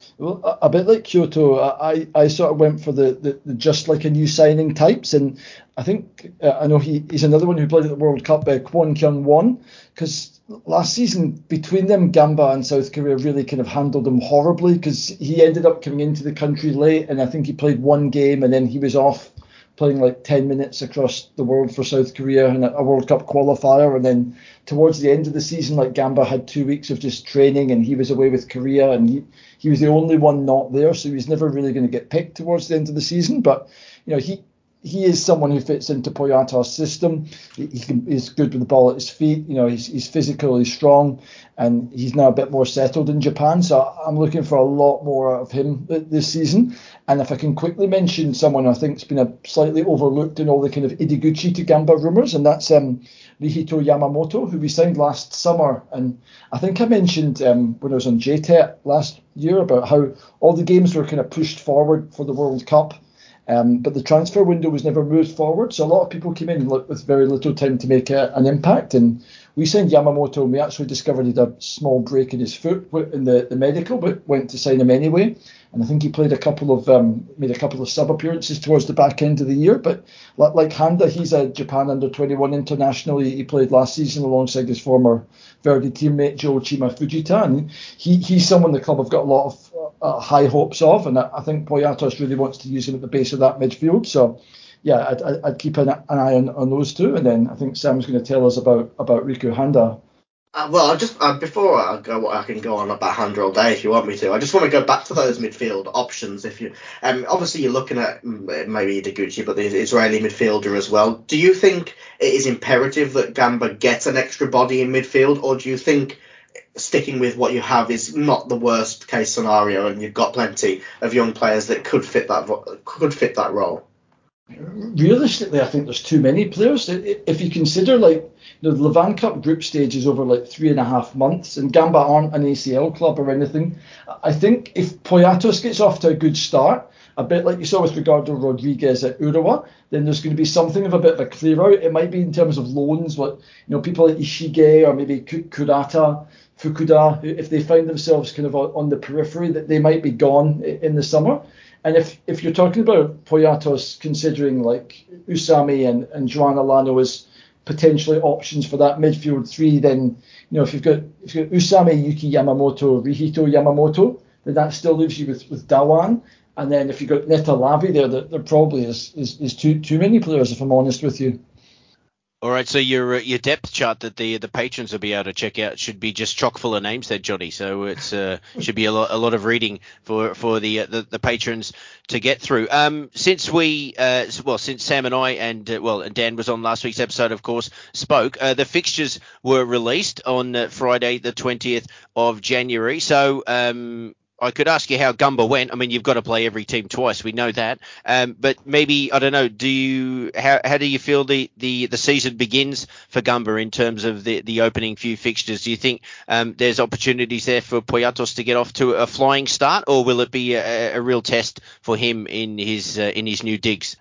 Well, a, a bit like Kyoto, I, I sort of went for the, the, the just like a new signing types, and I think uh, I know he, he's another one who played at the World Cup, uh, Kwon Kyung Won, because last season between them, Gamba and South Korea really kind of handled him horribly, because he ended up coming into the country late, and I think he played one game and then he was off playing like ten minutes across the world for South Korea in a World Cup qualifier. And then towards the end of the season, like Gamba had two weeks of just training and he was away with Korea, and he, he was the only one not there. So he was never really going to get picked towards the end of the season. But, you know, he, he is someone who fits into Poyato's system. He, he can, he's good with the ball at his feet. You know, he's, he's physical, he's strong, and he's now a bit more settled in Japan. So I'm looking for a lot more out of him this season. And if I can quickly mention someone I think's been a slightly overlooked in all the kind of Ideguchi to Gamba rumours, and that's um, Rihito Yamamoto, who we signed last summer. And I think I mentioned um, when I was on J T E T last year about how all the games were kind of pushed forward for the World Cup. Um, but the transfer window was never moved forward, so a lot of people came in with very little time to make a, an impact. And we signed Yamamoto, and we actually discovered he had a small break in his foot in the, the medical, but went to sign him anyway. And I think he played a couple of um, made a couple of sub appearances towards the back end of the year. But like Handa, he's a Japan under twenty-one international. He, he played last season alongside his former Verdi teammate Joe Chima Fujita, and he he's someone the club have got a lot of uh, high hopes of, and I, I think Poyatos really wants to use him at the base of that midfield. So yeah, I'd, I'd keep an, an eye on, on those two, and then I think Sam's going to tell us about about Riku Handa. Uh, well, I just uh, before I go, I can go on about Handa all day if you want me to. I just want to go back to those midfield options. If you, um, obviously you're looking at maybe Ideguchi, but the Israeli midfielder as well. Do you think it is imperative that Gamba gets an extra body in midfield, or do you think sticking with what you have is not the worst case scenario, and you've got plenty of young players that could fit that could fit that role? Realistically, I think there's too many players. If you consider, like, you know, the Levan Cup group stage is over like three and a half months, and Gamba aren't an A C L club or anything. I think if Poyatos gets off to a good start, a bit like you saw with Ricardo Rodriguez at Urawa, then there's going to be something of a bit of a clear out. It might be in terms of loans, but you know, people like Ishige or maybe Kurata, Fukuda, if they find themselves kind of on the periphery, that they might be gone in the summer. And if, if you're talking about Poyatos considering like Usami and, and Joan Alano as potentially options for that midfield three, then you know if you've got if you've got Usami, Yuki Yamamoto, Rihito Yamamoto, then that still leaves you with, with Dawan. And then if you've got Neta Lavi there, there, there probably is, is, is too too many players, if I'm honest with you. All right, so your your depth chart that the the patrons will be able to check out should be just chock full of names there, Johnny. So it's uh, should be a lot a lot of reading for for the uh, the, the patrons to get through. Um, since we uh, well since Sam and I and uh, well and Dan was on last week's episode, of course, spoke. Uh, the fixtures were released on uh, Friday, the twentieth of January. So um. I could ask you how Gamba went. I mean, you've got to play every team twice. We know that. Um, but maybe, I don't know, do you how how do you feel the, the, the season begins for Gamba in terms of the, the opening few fixtures? Do you think um, there's opportunities there for Poyatos to get off to a flying start, or will it be a, a real test for him in his uh, in his new digs?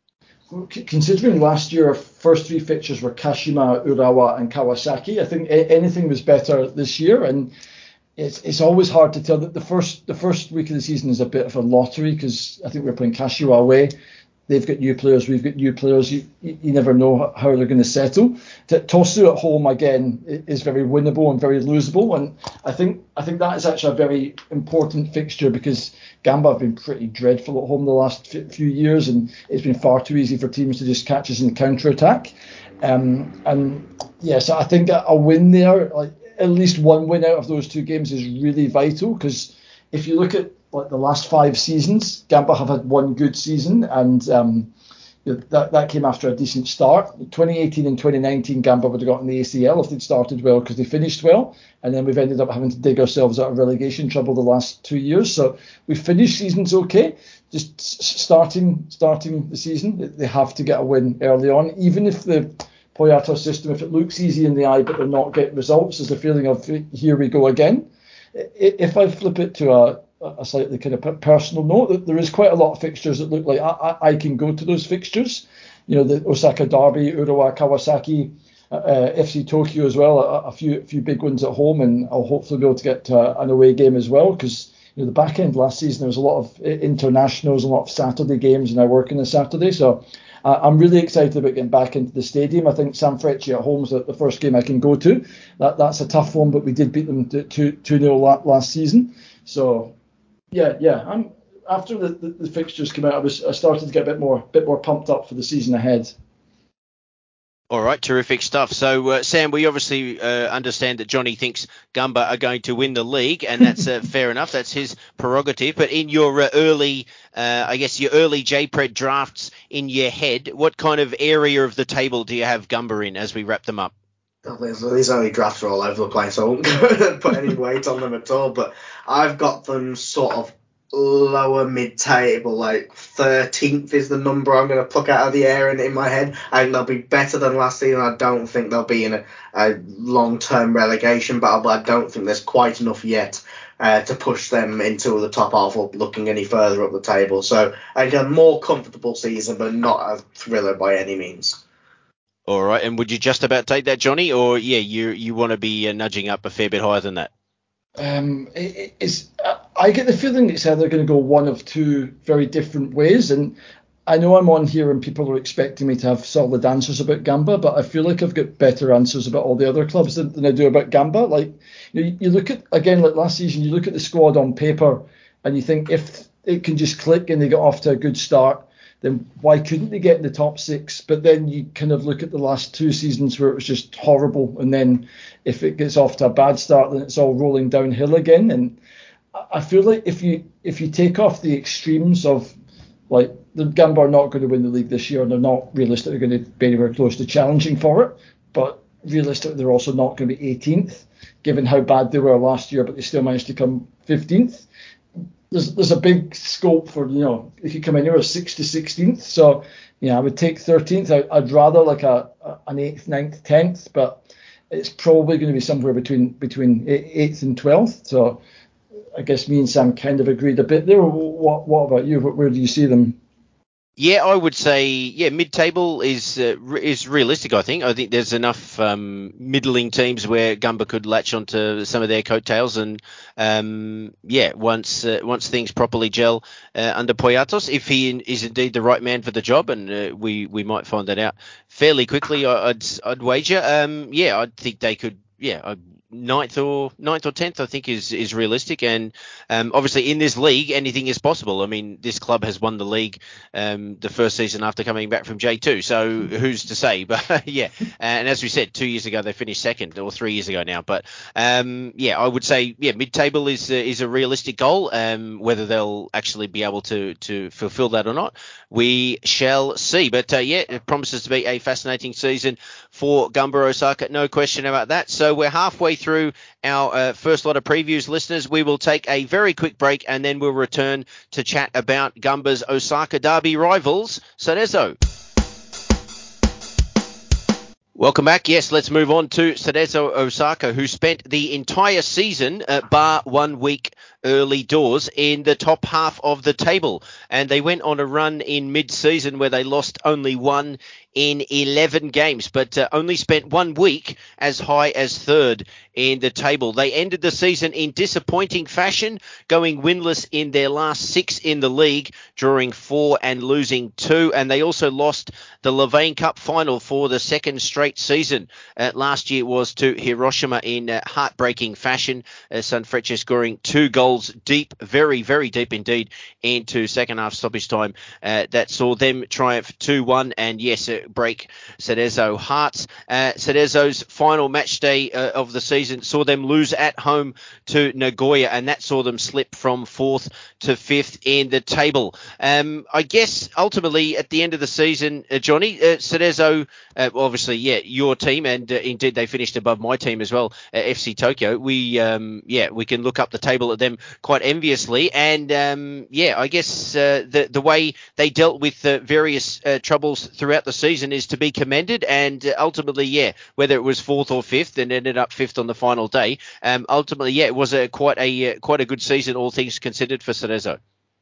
Considering last year our first three fixtures were Kashima, Urawa and Kawasaki, I think anything was better this year. And It's it's always hard to tell. That the first the first week of the season is a bit of a lottery, because I think we're playing Kashiwa away. They've got new players, we've got new players. You you never know how they're going to settle. Tosu at home again is very winnable and very losable, and I think I think that is actually a very important fixture, because Gamba have been pretty dreadful at home the last few years, and it's been far too easy for teams to just catch us in the counter attack. Um, and yes, I think a win there, like, at least one win out of those two games is really vital, because if you look at like the last five seasons, Gamba have had one good season, and um, that that came after a decent start. twenty eighteen and twenty nineteen, Gamba would have gotten the A C L if they'd started well, because they finished well, and then we've ended up having to dig ourselves out of relegation trouble the last two years. So we finished seasons okay. Just starting starting the season, they have to get a win early on, even if the Poyatos system, if it looks easy in the eye but they're not getting results, there's a feeling of here we go again. If I flip it to a, a slightly kind of personal note, there is quite a lot of fixtures that look like I, I can go to those fixtures. You know, the Osaka Derby, Urawa, Kawasaki, uh, F C Tokyo as well, a, a few a few big ones at home, and I'll hopefully be able to get to an away game as well, because you know, the back end last season, there was a lot of internationals, a lot of Saturday games, and I work on a Saturday. So uh, I'm really excited about getting back into the stadium. I think San Frecce at home is the first game I can go to. That That's a tough one, but we did beat them two nil last season. So, yeah, yeah. I'm After the, the, the fixtures came out, I was I started to get a bit more bit more pumped up for the season ahead. All right, terrific stuff. So, uh, Sam, we obviously uh, understand that Johnny thinks Gumba are going to win the league, and that's uh, fair enough. That's his prerogative. But in your uh, early, uh, I guess, your early J P R E D drafts in your head, what kind of area of the table do you have Gumba in as we wrap them up? Oh, these early drafts are all over the place. I won't put any weight on them at all, but I've got them sort of lower mid-table, like thirteenth is the number I'm going to pluck out of the air and in my head. I think they'll be better than last season. I don't think they'll be in a, a long-term relegation battle, but I don't think there's quite enough yet uh, to push them into the top half or looking any further up the table. So I think a more comfortable season, but not a thriller by any means. All right, and would you just about take that, Johnny, or yeah, you you want to be uh, nudging up a fair bit higher than that? Um, it, it's I get the feeling it's either going to go one of two very different ways, and I know I'm on here and people are expecting me to have solid answers about Gamba, but I feel like I've got better answers about all the other clubs than, than I do about Gamba. Like, you know, you look at, again, like last season, you look at the squad on paper and you think if it can just click and they get off to a good start, then why couldn't they get in the top six? But then you kind of look at the last two seasons where it was just horrible. And then if it gets off to a bad start, then it's all rolling downhill again. And I feel like if you if you take off the extremes of, like, the Gamba are not going to win the league this year, and they're not realistically going to be anywhere close to challenging for it. But realistically, they're also not going to be eighteenth, given how bad they were last year, but they still managed to come fifteenth. There's there's a big scope for, you know, if you come anywhere sixth to sixteenth. So, you know, I would take thirteenth. I, I'd rather like a, a an eighth, ninth, tenth, but it's probably going to be somewhere between between eighth and twelfth. So I guess me and Sam kind of agreed a bit there. What what about you? Where do you see them? Yeah, I would say, yeah, mid-table is uh, re- is realistic, I think. I think there's enough um, middling teams where Gumba could latch onto some of their coattails. And, um, yeah, once uh, once things properly gel uh, under Poyatos, if he in, is indeed the right man for the job, and uh, we, we might find that out fairly quickly, I'd, I'd wager. Um, yeah, I think they could, yeah, I'd, ninth or ninth or tenth, I think is is realistic, and um, obviously in this league anything is possible. I mean, this club has won the league um, the first season after coming back from J two, so who's to say? But yeah, and as we said, two years ago they finished second, or three years ago now. But um, yeah, I would say yeah, mid-table is uh, is a realistic goal. Um, whether they'll actually be able to to fulfil that or not, we shall see. But uh, yeah, it promises to be a fascinating season for Gamba Osaka, no question about that. So we're halfway through our uh, first lot of previews, listeners. We will take a very quick break and then we'll return to chat about Gumba's Osaka Derby rivals, Cerezo. Welcome back. Yes, let's move on to Cerezo Osaka, who spent the entire season, uh, bar one week early doors, in the top half of the table. And they went on a run in mid-season where they lost only one in eleven games, but uh, only spent one week as high as third in the table. They ended the season in disappointing fashion, going winless in their last six in the league, drawing four and losing two. And they also lost the Levain Cup final for the second straight season. Uh, last year was to Hiroshima in uh, heartbreaking fashion. Uh, Sanfrecce scoring two goals deep, very, very deep indeed, into second half stoppage time. Uh, that saw them triumph two one, and yes, uh, break Cerezo hearts. Uh, Cerezo's final match day uh, of the season saw them lose at home to Nagoya, and that saw them slip from fourth to fifth in the table. Um, I guess ultimately at the end of the season, uh, Johnny, uh, Cerezo, uh, obviously, yeah, your team, and uh, indeed they finished above my team as well, uh, F C Tokyo. We, um, yeah, we can look up the table at them quite enviously, and um, yeah, I guess uh, the the way they dealt with uh, various uh, troubles throughout the season is to be commended, and uh, ultimately, yeah, whether it was fourth or fifth, and ended up fifth on the final day. Um, ultimately, yeah, it was a quite a uh, quite a good season, all things considered, for Cerezo.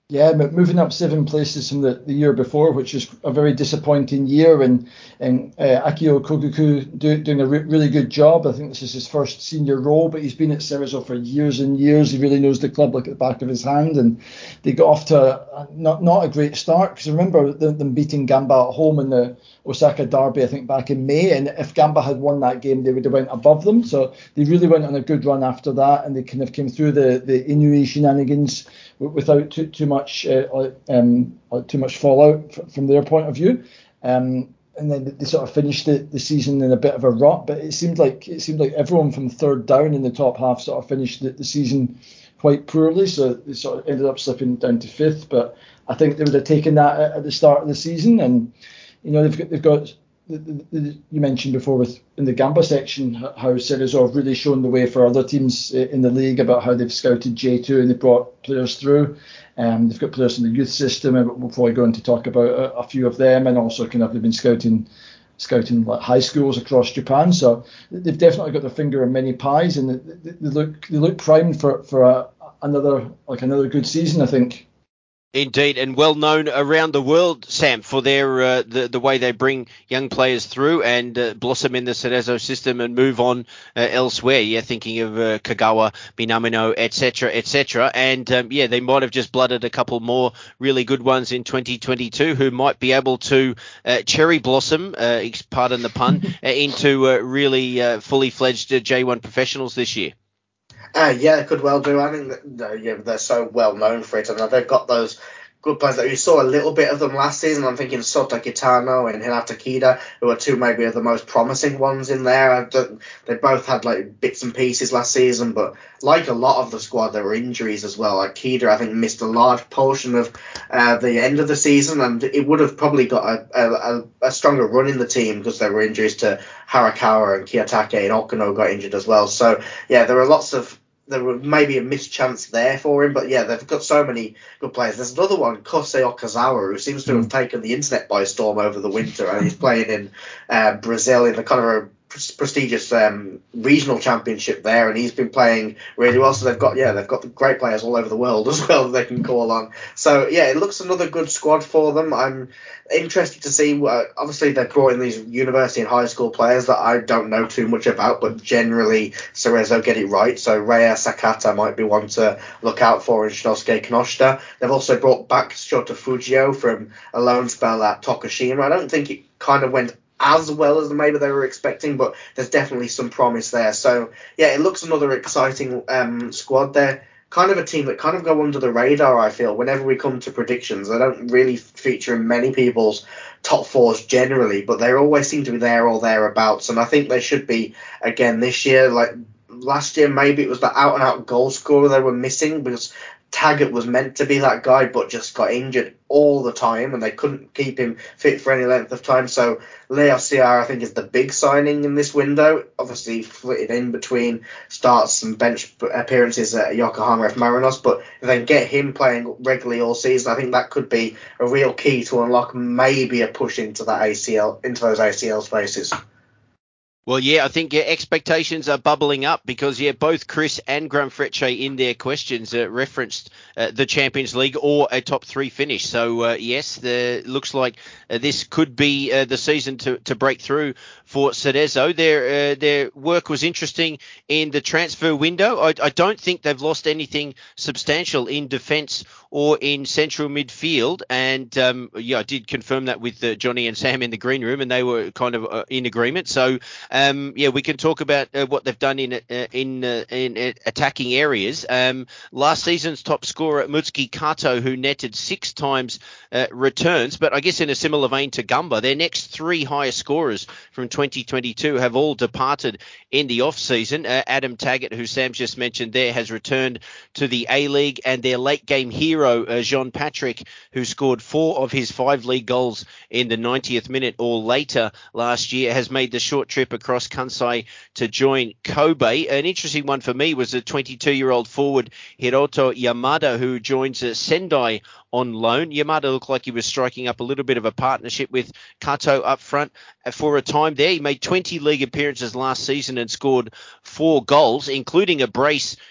Yeah, but moving up seven places from the, the year before, which is a very disappointing year, and and uh, Akio Koguku do, doing a re- really good job. I think this is his first senior role, but he's been at Cerezo for years and years. He really knows the club like at the back of his hand, and they got off to a, a, not not a great start, because I remember them, them beating Gamba at home in the Osaka Derby, I think back in May, and if Gamba had won that game, they would have went above them. So they really went on a good run after that, and they kind of came through the the Inui shenanigans without too too much uh, um, too much fallout from their point of view, um, and then they sort of finished the, the season in a bit of a rut. But it seemed like it seemed like everyone from third down in the top half sort of finished the, the season quite poorly, so they sort of ended up slipping down to fifth. But I think they would have taken that at, at the start of the season, and you know they've got they've got. The, the, the, you mentioned before with in the Gamba section how Cerezo have really shown the way for other teams in the league about how they've scouted J two and they've brought players through. Um, they've got players in the youth system, and we'll probably go on to talk about a, a few of them, and also kind of they've been scouting scouting like high schools across Japan. So they've definitely got their finger in many pies, and they, they look they look primed for for a, another like another good season, I think. Indeed, and well known around the world, Sam, for their uh, the the way they bring young players through and uh, blossom in the Cerezo system and move on uh, elsewhere. Yeah, thinking of uh, Kagawa, Minamino, et cetera, et cetera. And um, yeah, they might have just blooded a couple more really good ones in twenty twenty-two who might be able to uh, cherry blossom, uh, pardon the pun, uh, into uh, really uh, fully fledged uh, J one professionals this year. Uh, yeah, it could well do. I think that uh, yeah, they're so well known for it, and they've got those good players that you saw a little bit of them last season. I'm thinking Sota Kitano and Hinata Kida, who are two maybe of the most promising ones in there. They both had like bits and pieces last season, but like a lot of the squad, there were injuries as well. Like Kida, I think, missed a large portion of uh, the end of the season, and it would have probably got a, a, a stronger run in the team because there were injuries to Harakawa and Kiyotake, and Okuno got injured as well. So yeah, there were lots of there were maybe a missed chance there for him, but yeah, they've got so many good players. There's another one, Kosei Okazawa, who seems to have mm. taken the internet by storm over the winter, and he's playing in uh, Brazil in the kind of a prestigious um, regional championship there, and he's been playing really well. So they've got yeah they've got great players all over the world as well that they can call on. So yeah, it looks another good squad for them. I'm interested to see. Uh, obviously, they've brought in these university and high school players that I don't know too much about, but generally Cerezo get it right. So Raya Sakata might be one to look out for in Shinosuke Kinoshita. They've also brought back Shota Fujio from a loan spell at Tokushima. I don't think it kind of went as well as maybe they were expecting, but there's definitely some promise there. So yeah, it looks another exciting um, squad there. Kind of a team that kind of go under the radar, I feel. Whenever we come to predictions, they don't really feature in many people's top fours generally, but they always seem to be there or thereabouts. And I think they should be again this year. Like last year, maybe it was the out-and-out goal scorer they were missing, because Taggart was meant to be that guy, but just got injured all the time, and they couldn't keep him fit for any length of time. So Leo Ciar, I think, is the big signing in this window. Obviously, flitted in between starts and bench appearances at Yokohama F. Marinos, but if they get him playing regularly all season, I think that could be a real key to unlock maybe a push into that A C L, into those A C L spaces. Well, yeah, I think yeah, expectations are bubbling up because, yeah, both Chris and Graham Frecce in their questions uh, referenced uh, the Champions League or a top three finish. So, uh, yes, the looks like uh, this could be uh, the season to, to break through for Cerezo. Their uh, their work was interesting in the transfer window. I, I don't think they've lost anything substantial in defence or in central midfield. And, um, yeah, I did confirm that with uh, Johnny and Sam in the green room, and they were kind of uh, in agreement. So, Um, yeah, we can talk about uh, what they've done in uh, in uh, in uh, attacking areas. Um, last season's top scorer, Mutsuki Kato, who netted six times uh, returns, but I guess in a similar vein to Gamba, their next three highest scorers from twenty twenty-two have all departed in the off-season. Uh, Adam Taggart, who Sam's just mentioned there, has returned to the A-League, and their late-game hero, uh, Jean Patrick, who scored four of his five league goals in the ninetieth minute or later last year, has made the short trip across Kansai to join Kobe. An interesting one for me was the twenty-two-year-old forward Hiroto Yamada, who joins uh, Sendai on loan. Yamada looked like he was striking up a little bit of a partnership with Kato up front for a time there. He made twenty league appearances last season and scored four goals, including a brace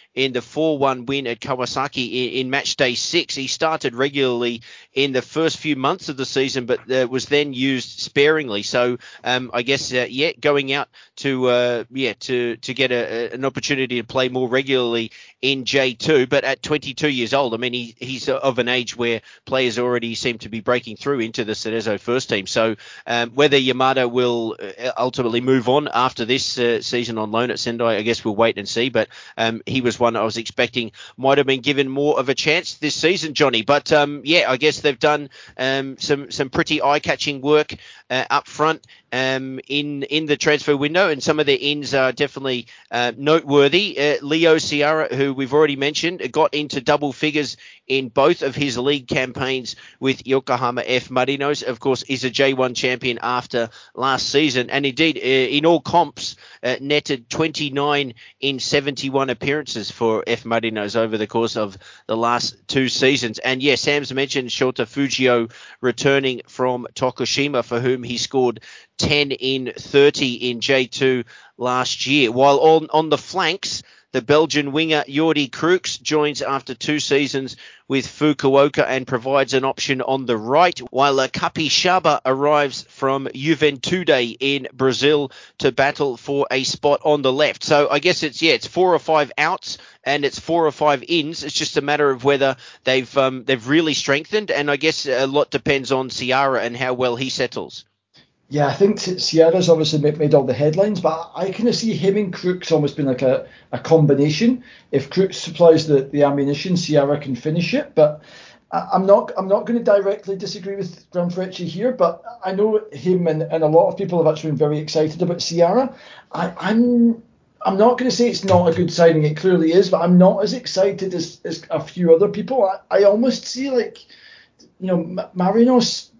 in the four one win at Kawasaki in, in match day six. He started regularly in the first few months of the season, but uh, was then used sparingly. So um, I guess, uh, yeah, going out to uh, yeah to to get a, a, an opportunity to play more regularly in J two. But at twenty-two years old, I mean, he, he's of an age where players already seem to be breaking through into the Cerezo first team. So um, whether Yamada will ultimately move on after this uh, season on loan at Sendai, I guess we'll wait and see. But um, he was one I was expecting might have been given more of a chance this season, Johnny. But um, yeah, I guess they've done um, some some pretty eye-catching work uh, up front um, in in the transfer window, and some of their ins are definitely uh, noteworthy. Uh, Leo Sierra, who we've already mentioned, got into double figures in both of his league campaigns with Yokohama F. Marinos. Of course, is a J one champion after last season, and indeed uh, in all comps uh, netted twenty-nine in seventy-one appearances for F. Marinos over the course of the last two seasons. And yes, yeah, Sam's mentioned Shota Fujio returning from Tokushima, for whom he scored ten in thirty in J two last year. While on, on the flanks, the Belgian winger Jordi Crooks joins after two seasons with Fukuoka and provides an option on the right, while uh, Capixaba arrives from Juventude in Brazil to battle for a spot on the left. So I guess it's, yeah, it's four or five outs and it's four or five ins. It's just a matter of whether they've um, they've really strengthened, and I guess a lot depends on Sierra and how well he settles. Yeah, I think Sierra's obviously made all the headlines, but I kind of see him and Crooks almost being like a, a combination. If Crooks supplies the, the ammunition, Sierra can finish it. But I'm not I'm not going to directly disagree with Granfrecce here, but I know him and, and a lot of people have actually been very excited about Sierra. I, I'm I'm not going to say it's not a good signing. It clearly is, but I'm not as excited as, as a few other people. I, I almost see like, you know, Marinos.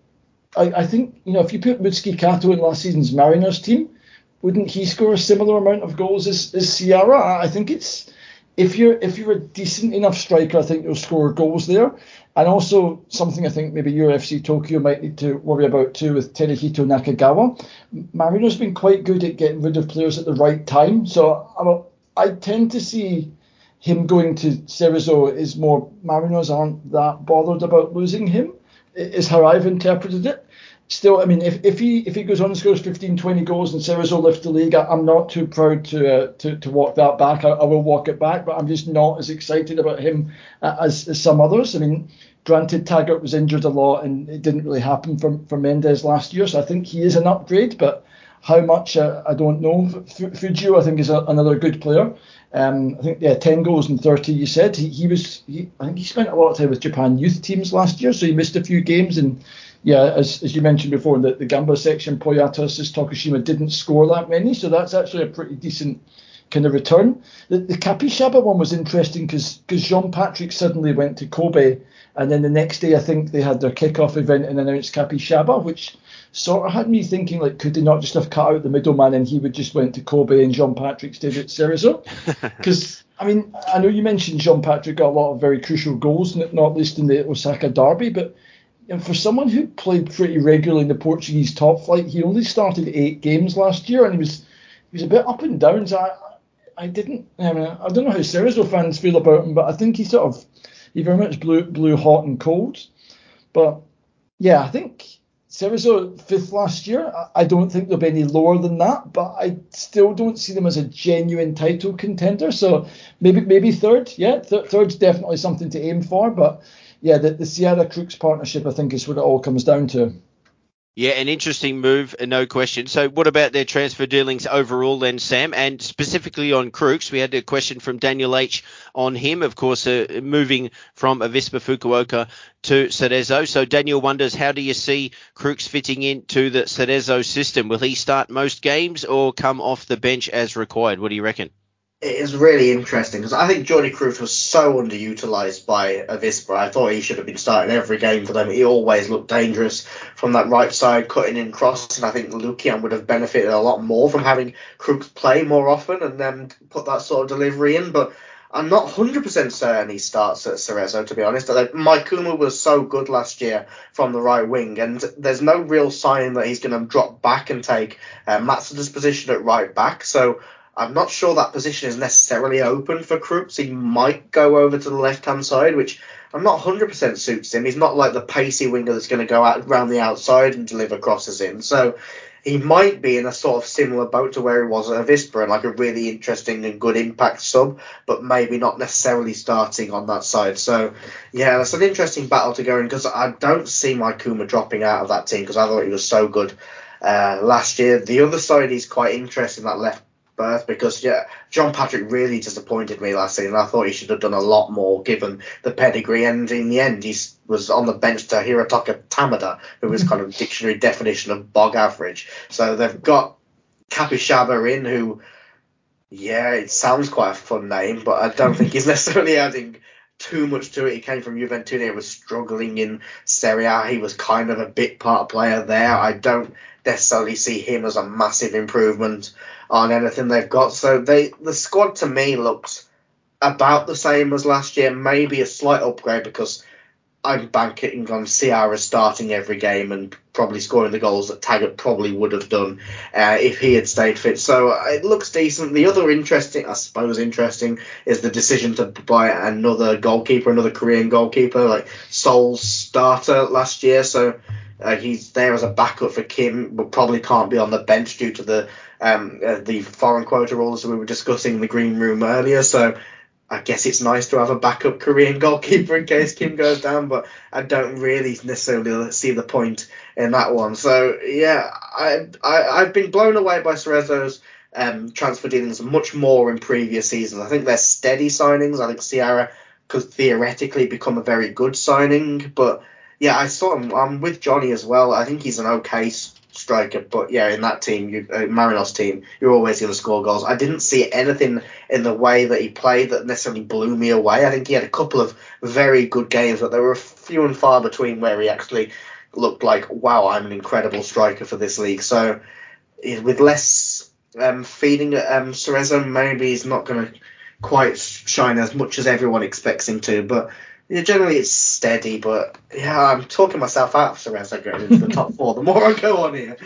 I, I think, you know, if you put Mutsuki Kato in last season's Mariners team, wouldn't he score a similar amount of goals as, as Sierra? I think it's, if you're if you're a decent enough striker, I think you'll score goals there. And also something I think maybe U F C Tokyo might need to worry about too with Terihito Nakagawa. Marino's been quite good at getting rid of players at the right time. So I'm, I tend to see him going to Cerezo is more, Marinos aren't that bothered about losing him, is how I've interpreted it. Still, I mean, if, if he if he goes on and scores fifteen, twenty goals and Cerezo lifts the league, I'm not too proud to uh, to, to walk that back. I, I will walk it back, but I'm just not as excited about him uh, as, as some others. I mean, granted, Taggart was injured a lot and it didn't really happen for, for Mendes last year, so I think he is an upgrade, but how much, uh, I don't know. F- Fujio, I think, is a, another good player. Um, I think, yeah, ten goals and thirty, you said. He, he was, he, I think he spent a lot of time with Japan youth teams last year, so he missed a few games. And yeah, as as you mentioned before, in the, the Gamba section, Poyatos' Tokushima didn't score that many, so that's actually a pretty decent kind of return. The, the Capixaba one was interesting because because Jean-Patrick suddenly went to Kobe, and then the next day I think they had their kickoff event and announced Capixaba, which sort of had me thinking, like, could they not just have cut out the middleman and he would just went to Kobe and Jean-Patrick stayed at Cerezo? Because, I mean, I know you mentioned Jean-Patrick got a lot of very crucial goals, not least in the Osaka derby, but you know, for someone who played pretty regularly in the Portuguese top flight, he only started eight games last year and he was he was a bit up and down. So I, I didn't, I mean, I don't know how Cerezo fans feel about him, but I think he sort of, he very much blew, blew hot and cold. But yeah, I think Cerezo fifth last year. I don't think they'll be any lower than that, but I still don't see them as a genuine title contender. So maybe maybe third. Yeah, th- third's definitely something to aim for. But yeah, the, the Sierra Crooks partnership, I think, is what it all comes down to. Yeah, an interesting move, no question. So what about their transfer dealings overall then, Sam? And specifically on Crooks, we had a question from Daniel H. on him, of course, uh, moving from Avispa Fukuoka to Cerezo. So Daniel wonders, how do you see Crooks fitting into the Cerezo system? Will he start most games or come off the bench as required? What do you reckon? It is really interesting because I think Jordi Cruz was so underutilised by Avispa. I thought he should have been starting every game for them. He always looked dangerous from that right side, cutting in cross, and I think Lukian would have benefited a lot more from having Cruz play more often and then put that sort of delivery in. But I'm not one hundred percent certain he starts at Cerezo, to be honest. Maikuma was so good last year from the right wing, and there's no real sign that he's going to drop back and take uh, Matsuda's position at right back. So I'm not sure that position is necessarily open for Crooks. He might go over to the left-hand side, which I'm not one hundred percent suits him. He's not like the pacey winger that's going to go out around the outside and deliver crosses in. So he might be in a sort of similar boat to where he was at Avispra, like a really interesting and good impact sub, but maybe not necessarily starting on that side. So, yeah, that's an interesting battle to go in, because I don't see Maikuma dropping out of that team, because I thought he was so good uh, last year. The other side is quite interesting, that left berth, because yeah, John Patrick really disappointed me last season. I thought he should have done a lot more given the pedigree, and in the end he was on the bench to Hirotaka Tamada, who was kind of dictionary definition of bog average. So they've got Kapishaba in, who, yeah, it sounds quite a fun name, but I don't think he's necessarily adding too much to it. He came from Juventus, he was struggling in Serie A. He was kind of a bit part player there. I don't necessarily see him as a massive improvement on anything they've got. So they the squad to me looks about the same as last year, maybe a slight upgrade, because I'm banking on Ciara starting every game and probably scoring the goals that Taggart probably would have done uh, if he had stayed fit. So it looks decent. The other interesting, I suppose interesting, is the decision to buy another goalkeeper, another Korean goalkeeper, like Seoul's starter last year. So uh, he's there as a backup for Kim, but probably can't be on the bench due to the um, uh, the foreign quota rules we were discussing in the green room earlier. So I guess it's nice to have a backup Korean goalkeeper in case Kim goes down, but I don't really necessarily see the point in that one. So, yeah, I, I, I've been blown away by Cerezo's um, transfer dealings much more in previous seasons. I think they're steady signings. I think Ciara could theoretically become a very good signing. But, yeah, I saw him. I'm with Johnny as well. I think he's an okay striker, but yeah, in that team, you, uh, Marinos team, you're always going to score goals. I didn't see anything in the way that he played that necessarily blew me away. I think he had a couple of very good games, but there were few and far between where he actually looked like, wow, I'm an incredible striker for this league. So with less um, feeding at um, Cerezo, maybe he's not going to quite shine as much as everyone expects him to, but yeah, generally it's steady. But yeah, I'm talking myself out of Cerezo going into the top four the more I go on here.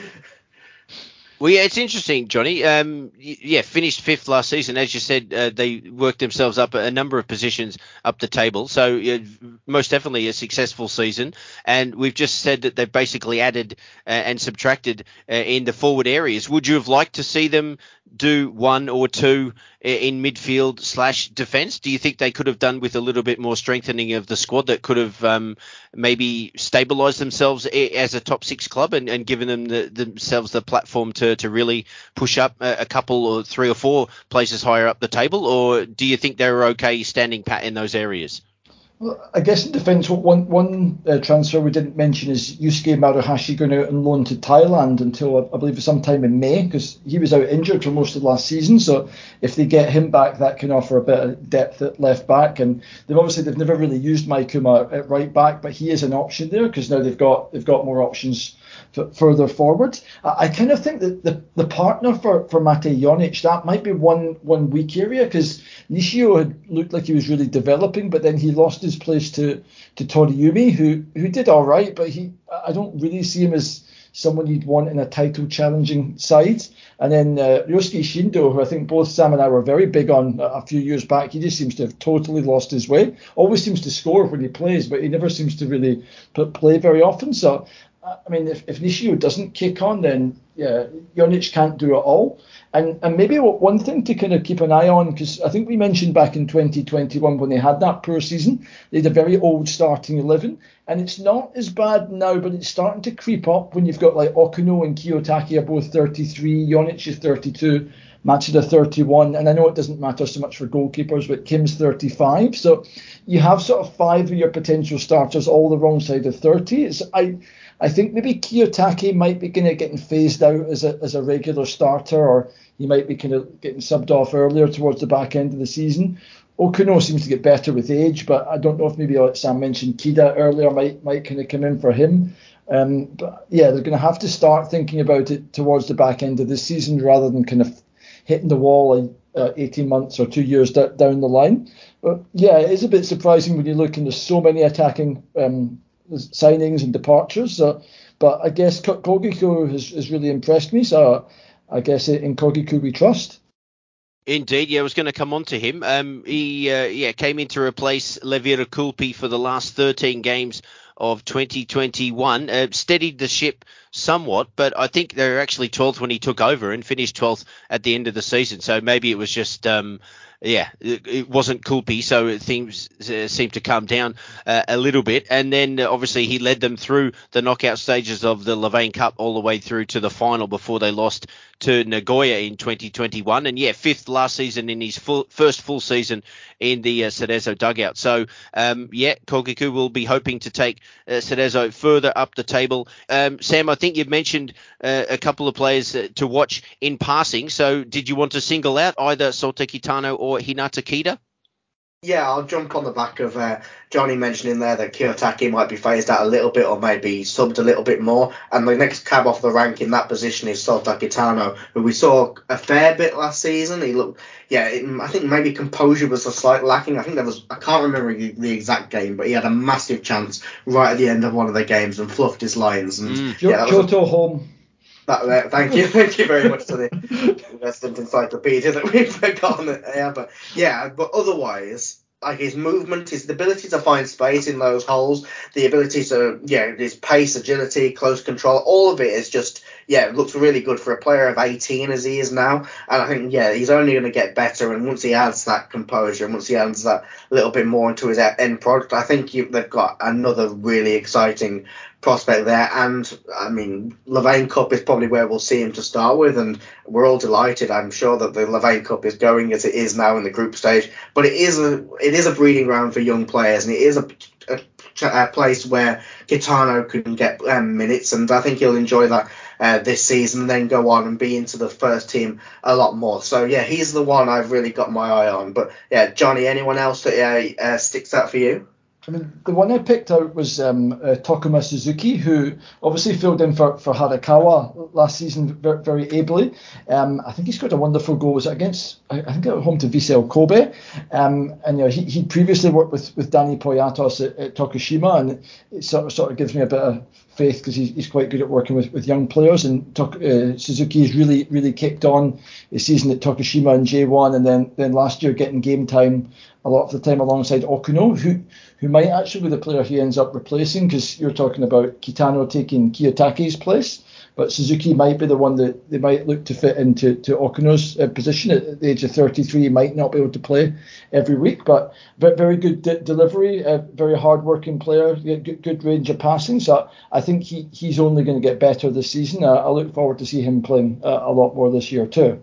Well, yeah, it's interesting, Johnny. Um, yeah, finished fifth last season. As you said, uh, they worked themselves up a number of positions up the table. So uh, most definitely a successful season. And we've just said that they've basically added uh, and subtracted uh, in the forward areas. Would you have liked to see them do one or two in midfield slash defence? Do you think they could have done with a little bit more strengthening of the squad that could have um, maybe stabilised themselves as a top six club and, and given them the, themselves the platform to, to really push up a, a couple or three or four places higher up the table? Or do you think they were okay standing pat in those areas? Well, I guess in defence, one one uh, transfer we didn't mention is Yusuke Maruhashi going out on loan to Thailand until I believe sometime in May, because he was out injured for most of last season. So if they get him back, that can offer a bit of depth at left back. And they've obviously they've never really used Maikuma at right back, but he is an option there because now they've got they've got more options f- further forward. I, I kind of think that the, the partner for for Mate Jonic, that might be one one weak area, because Nishio had looked like he was really developing, but then he lost his place to to Toriumi, who who did all right, but he I don't really see him as someone you'd want in a title challenging side. And then uh, Ryosuke Shindo, who I think both Sam and I were very big on a few years back, he just seems to have totally lost his way. Always seems to score when he plays, but he never seems to really play very often. So I mean, if, if Nishio doesn't kick on, then yeah, Jonic can't do it all. And and maybe one thing to kind of keep an eye on, because I think we mentioned back in twenty twenty-one when they had that poor season, they had a very old starting eleven, and it's not as bad now, but it's starting to creep up when you've got like Okuno and Kiyotaki are both thirty-three, Jonic is thirty-two, Matsuda thirty-one, and I know it doesn't matter so much for goalkeepers, but Kim's thirty-five. So you have sort of five of your potential starters all the wrong side of thirty. It's, I I think maybe Kiyotaki might be kind of getting phased out as a as a regular starter, or he might be kind of getting subbed off earlier towards the back end of the season. Okuno seems to get better with age, but I don't know if maybe, like Sam mentioned, Kida earlier might might kind of come in for him. Um, but yeah, they're going to have to start thinking about it towards the back end of this season rather than kind of hitting the wall uh, eighteen months or two years d- down the line. But yeah, it is a bit surprising when you look and there's so many attacking um, signings and departures. Uh, but I guess Kogiku has, has really impressed me. So I guess in Kogiku we trust. Indeed, yeah, I was going to come on to him. Um, he uh, yeah came in to replace Levira Kulpi for the last thirteen games of twenty twenty-one. Uh, steadied the ship somewhat, but I think they were actually twelfth when he took over and finished twelfth at the end of the season. So maybe it was just um, yeah, it, it wasn't Kulpi, so things uh, seemed to calm down uh, a little bit. And then uh, obviously he led them through the knockout stages of the Levain Cup all the way through to the final before they lost to Nagoya in twenty twenty-one. And yeah, fifth last season in his full, first full season in the uh, Cerezo dugout. So um, yeah, Kogiku will be hoping to take uh, Cerezo further up the table. Um, Sam, I think you've mentioned uh, a couple of players uh, to watch in passing. So did you want to single out either Sota Kitano or Hinata Kida? Yeah, I'll jump on the back of uh, Johnny mentioning there that Kiyotaki might be phased out a little bit or maybe subbed a little bit more. And the next cab off the rank in that position is Sota Kitano, who we saw a fair bit last season. He looked, yeah, it, I think maybe composure was a slight lacking. I think there was, I can't remember the exact game, but he had a massive chance right at the end of one of the games and fluffed his lines. And mm. yeah, that Kyoto was a, home. That, uh, thank you, thank you very much to the resident encyclopedia that we've forgotten it. Yeah, but yeah, but otherwise, like his movement, his ability to find space in those holes, the ability to, yeah, his pace, agility, close control, all of it is just, yeah, it looks really good for a player of eighteen as he is now. And I think, yeah, he's only going to get better. And once he adds that composure, and once he adds that little bit more into his end product, I think you, they've got another really exciting prospect there. And I mean, Levain Cup is probably where we'll see him to start with, and we're all delighted, I'm sure, that the Levain Cup is going as it is now in the group stage. But it is a it is a breeding ground for young players, and it is a, a, a place where Kitano can get um, minutes, and I think he'll enjoy that uh, this season and then go on and be into the first team a lot more. So yeah, he's the one I've really got my eye on. But yeah, Johnny, anyone else that uh, uh, sticks out for you? I mean, the one I picked out was um, uh, Takuma Suzuki, who obviously filled in for, for Harakawa last season very, very ably. Um, I think he scored a wonderful goal. Was it against, I think, at home to Vissel Kobe. Um, and you know, he he previously worked with, with Danny Poyatos at, at Tokushima, and it sort of, sort of gives me a bit of faith because he's, he's quite good at working with, with young players. And Tok, uh, Suzuki has really, really kicked on his season at Tokushima in J one, and then, then last year getting game time a lot of the time alongside Okuno, who who might actually be the player he ends up replacing, because you're talking about Kitano taking Kiyotaki's place, but Suzuki might be the one that they might look to fit into to Okuno's uh, position. At the age of thirty-three, he might not be able to play every week, but very good de- delivery, a very hard-working player, good, good range of passing. So I think he, he's only going to get better this season. I, I look forward to see him playing uh, a lot more this year too.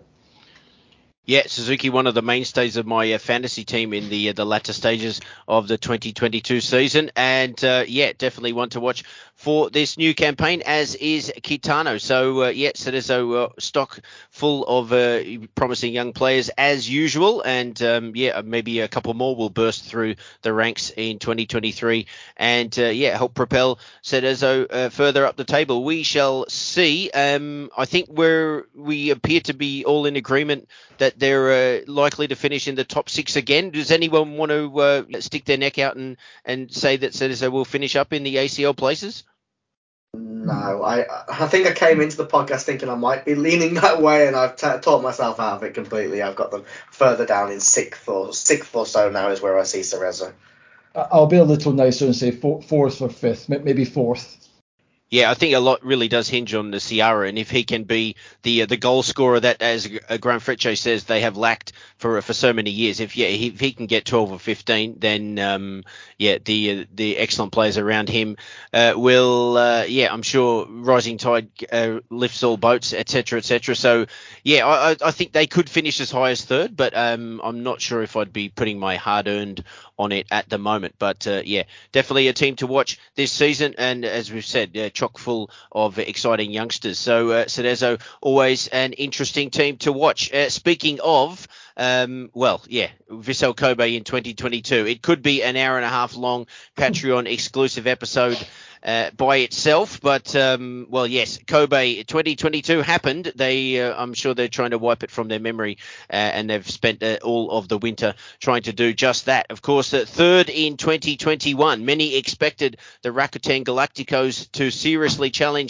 Yeah, Suzuki, one of the mainstays of my uh, fantasy team in the uh, the latter stages of the twenty twenty-two season. And, uh, yeah, definitely one to watch for this new campaign, as is Kitano. So, uh, yeah, Cerezo uh, stock full of uh, promising young players as usual. And, um, yeah, maybe a couple more will burst through the ranks in twenty twenty-three. And, uh, yeah, help propel Cerezo uh, further up the table. We shall see. Um, I think we're, we appear to be all in agreement that they're uh, likely to finish in the top six again. Does anyone want to uh, stick their neck out and, and say that Cerezo will finish up in the A C L places? No, I I think I came into the podcast thinking I might be leaning that way, and I've t- taught myself out of it completely. I've got them further down in sixth or sixth or so now is where I see Cerezo. I'll be a little nicer and say fourth or fifth, maybe fourth. Yeah, I think a lot really does hinge on the Ciara, and if he can be the uh, the goal scorer that, as uh, Graham Frecce says, they have lacked for for so many years. If yeah, he, if he can get twelve or fifteen, then um, yeah, the uh, the excellent players around him uh, will uh, yeah, I'm sure rising tide uh, lifts all boats, et cetera, et cetera. So yeah, I I think they could finish as high as third, but um, I'm not sure if I'd be putting my hard earned on it at the moment. But uh, yeah, definitely a team to watch this season, and as we've said, uh, chock full of exciting youngsters. So uh, Cerezo, always an interesting team to watch. Uh, speaking of, um, well, yeah, Vissel Kobe in twenty twenty-two. It could be an hour and a half long Patreon exclusive episode Uh, by itself, but um, well, yes, Kobe twenty twenty-two happened. They, uh, I'm sure they're trying to wipe it from their memory, uh, and they've spent uh, all of the winter trying to do just that. Of course, uh, third in twenty twenty-one. Many expected the Rakuten Galacticos to seriously challenge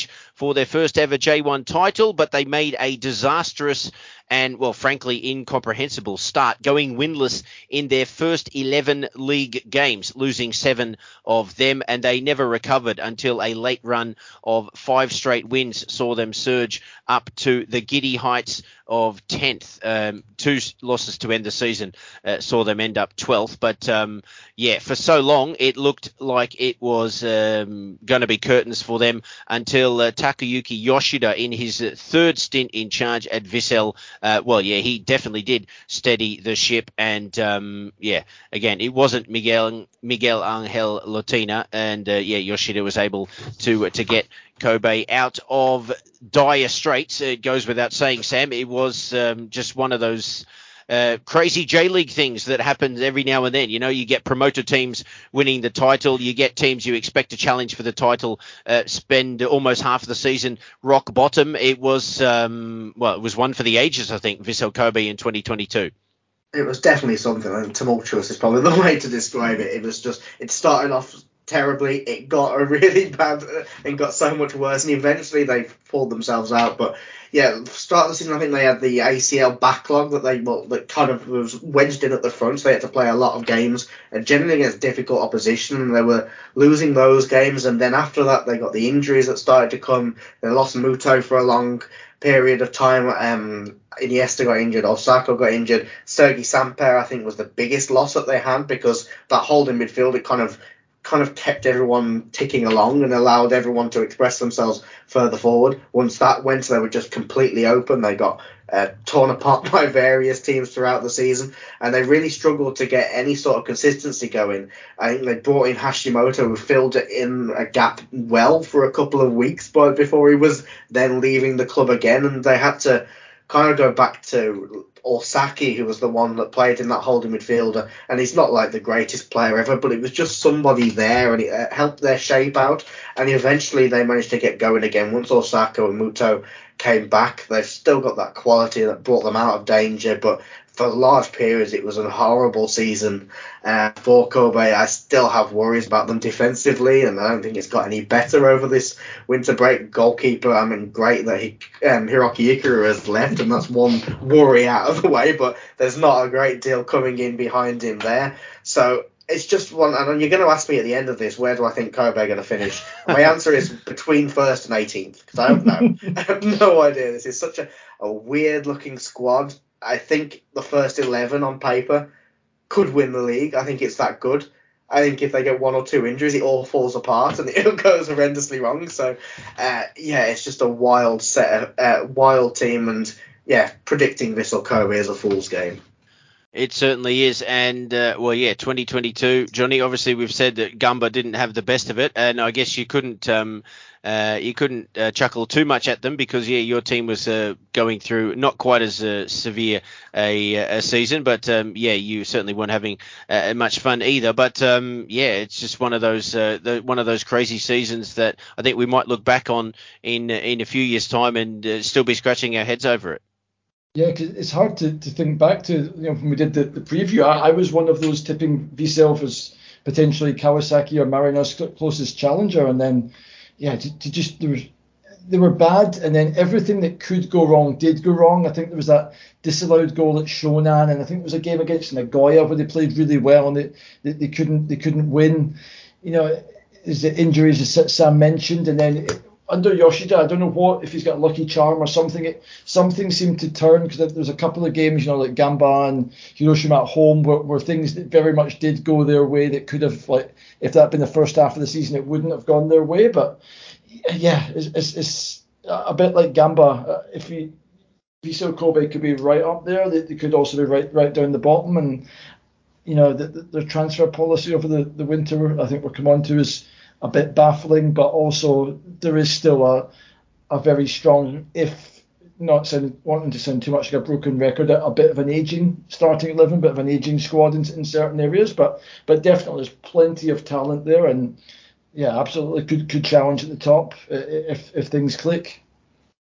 for their first ever J one title, but they made a disastrous and, well, frankly, incomprehensible start, going winless in their first eleven league games, losing seven of them, and they never recovered until a late run of five straight wins saw them surge up to the giddy heights of tenth. Um, two losses to end the season uh, saw them end up twelfth, but um, yeah, for so long it looked like it was um, going to be curtains for them until uh, Takayuki Yoshida, in his uh, third stint in charge at Vissel, Uh, well, yeah, he definitely did steady the ship. And, um, yeah, again, it wasn't Miguel Miguel Angel Lotina. And, uh, yeah, Yoshida was able to uh, to get Kobe out of dire straits. It goes without saying, Sam. It was um, just one of those uh, crazy J-League things that happens every now and then. You know, you get promoter teams winning the title. You get teams you expect to challenge for the title, uh, spend almost half the season rock bottom. It was, um, well, it was one for the ages, I think, Vissel Kobe in twenty twenty-two. It was definitely something, and tumultuous is probably the way to describe it. It was just, it started off terribly, it got a really bad and got so much worse, and eventually they pulled themselves out. But yeah, start of the season, I think they had the A C L backlog that they well, that kind of was wedged in at the front, so they had to play a lot of games, and generally against difficult opposition, and they were losing those games. And then after that, they got the injuries that started to come. They lost Muto for a long period of time. Um, Iniesta got injured, Osako got injured. Sergi Samper, I think, was the biggest loss that they had, because that holding midfield, it kind of kind of kept everyone ticking along and allowed everyone to express themselves further forward. Once that went, they were just completely open. They got uh, torn apart by various teams throughout the season, and they really struggled to get any sort of consistency going. I think they brought in Hashimoto, who filled in a gap well for a couple of weeks, but before he was then leaving the club again, and they had to kind of go back to Osaki, who was the one that played in that holding midfielder, and he's not like the greatest player ever, but it was just somebody there, and it uh, helped their shape out, and eventually they managed to get going again. Once Osako and Muto came back, they've still got that quality that brought them out of danger, but for large periods it was a horrible season uh, for Kobe. I still have worries about them defensively, and I don't think it's got any better over this winter break. Goalkeeper, I mean, great that he, um, Hiroki Ikuru has left, and that's one worry out of the way, but there's not a great deal coming in behind him there. So it's just one, and you're going to ask me at the end of this, where do I think Kobe are going to finish? And my answer is between first and eighteenth, because I don't know. I have no idea. This is such a, a weird-looking squad. I think the first eleven on paper could win the league. I think it's that good. I think if they get one or two injuries, it all falls apart and it goes horrendously wrong. So, uh, yeah, it's just a wild set, of, uh, wild team, and yeah, predicting Vissel Kobe is a fool's game. It certainly is. And, uh, well, yeah, twenty twenty-two, Johnny, obviously we've said that Gamba didn't have the best of it, and I guess you couldn't um, uh, you couldn't uh, chuckle too much at them because, yeah, your team was uh, going through not quite as uh, severe a, a season, but, um, yeah, you certainly weren't having uh, much fun either. But, um, yeah, it's just one of those uh, the, one of those crazy seasons that I think we might look back on in, in a few years' time and uh, still be scratching our heads over it. Yeah, cause it's hard to, to think back to, you know, when we did the, the preview. I, I was one of those tipping Vissel as potentially Kawasaki or Marinos' closest challenger, and then, yeah, to, to just there was, they were bad, and then everything that could go wrong did go wrong. I think there was that disallowed goal at Shonan, and I think there was a game against Nagoya where they played really well and they they, they couldn't they couldn't win. You know, is the injuries as Sam mentioned, and then. It, Under Yoshida, I don't know what, if he's got a lucky charm or something, it, something seemed to turn, because there's a couple of games, you know, like Gamba and Hiroshima at home, where, where things that very much did go their way that could have, like, if that had been the first half of the season, it wouldn't have gone their way. But yeah, it's, it's, it's a bit like Gamba. If he, Vissel Kobe could be right up there, they, they could also be right right down the bottom. And, you know, the, the, their transfer policy over the, the winter, I think we'll come on to, is a bit baffling, but also there is still a a very strong, if not sound, wanting to sound too much like a broken record, a, a bit of an aging starting eleven, bit of an aging squad in, in certain areas, but but definitely there's plenty of talent there, and yeah, absolutely could could challenge at the top if if things click.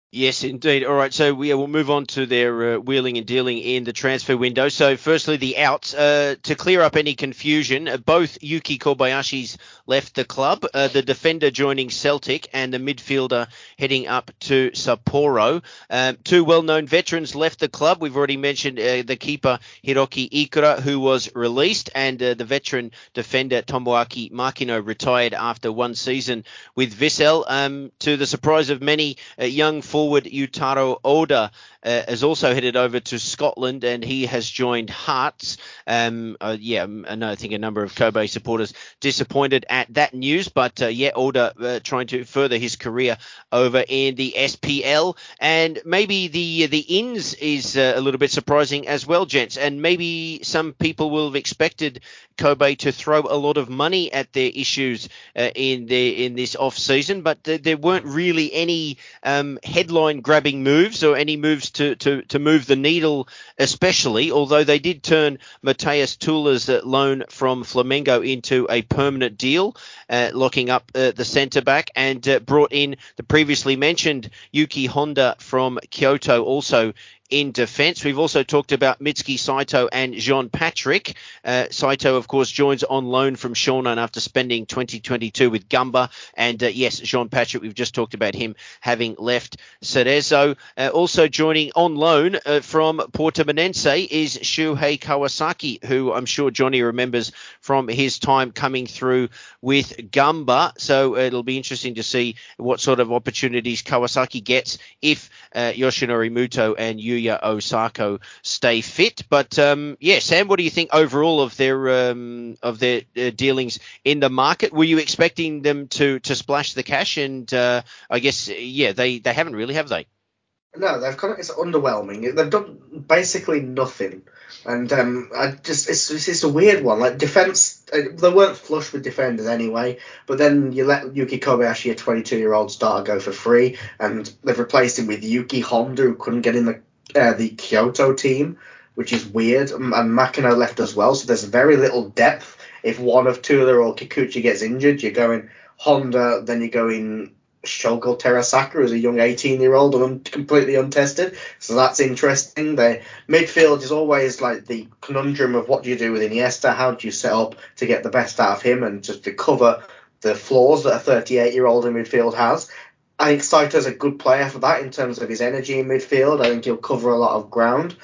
Yes, indeed. All right, so we will move on to their uh, wheeling and dealing in the transfer window. So, firstly, the outs. Uh, to clear up any confusion, uh, both Yuki Kobayashi's left the club. Uh, the defender joining Celtic and the midfielder heading up to Sapporo. Um, two well-known veterans left the club. We've already mentioned uh, the keeper Hiroki Ikura, who was released, and uh, the veteran defender Tomoaki Makino retired after one season with Vissel. Um, to the surprise of many, uh, young forward Yutaro Oda uh, has also headed over to Scotland, and he has joined Hearts. Um, uh, yeah, and I think a number of Kobe supporters disappointed at that news, but uh, yeah, Oda uh, trying to further his career over in the S P L, and maybe the the ins is uh, a little bit surprising as well, gents, and maybe some people will have expected Kobe to throw a lot of money at their issues uh, in the in this off season, but th- there weren't really any um, headline grabbing moves or any moves to, to, to move the needle, especially, although they did turn Mateus Tula's uh, loan from Flamengo into a permanent deal, uh, locking up uh, the centre back, and uh, brought in the previously mentioned Yuki Honda from Kyoto, also in defence. We've also talked about Mitsuki Saito and Jean Patrick. Uh, Saito, of course, joins on loan from Shonan after spending twenty twenty-two with Gamba. And uh, yes, Jean Patrick, we've just talked about him having left Cerezo. Uh, also joining on loan uh, from Portimonense is Shuhei Kawasaki, who I'm sure Johnny remembers from his time coming through with Gamba. So uh, it'll be interesting to see what sort of opportunities Kawasaki gets if uh, Yoshinori Muto and Yuya Osako stay fit. But um, yeah, Sam, what do you think overall of their um, of their uh, dealings in the market? Were you expecting them to to splash the cash? And uh, I guess yeah, they they haven't really, have they? No, they've kind of, it's underwhelming. They've done basically nothing, and um, I just it's it's, it's a weird one. Like defense, uh, they weren't flush with defenders anyway. But then you let Yuki Kobayashi, a twenty-two-year-old starter, go for free, and they've replaced him with Yuki Honda, who couldn't get in the uh, the Kyoto team, which is weird. And Makino left as well, so there's very little depth. If one of Tula or Kikuchi gets injured, you're going Honda, then you're going Shogo Terasaka as a young eighteen-year-old and un- completely untested. So that's interesting. The midfield is always like the conundrum of what do you do with Iniesta? How do you set up to get the best out of him and just to cover the flaws that a thirty-eight-year-old in midfield has? I think Saito's a good player for that in terms of his energy in midfield. I think he'll cover a lot of ground.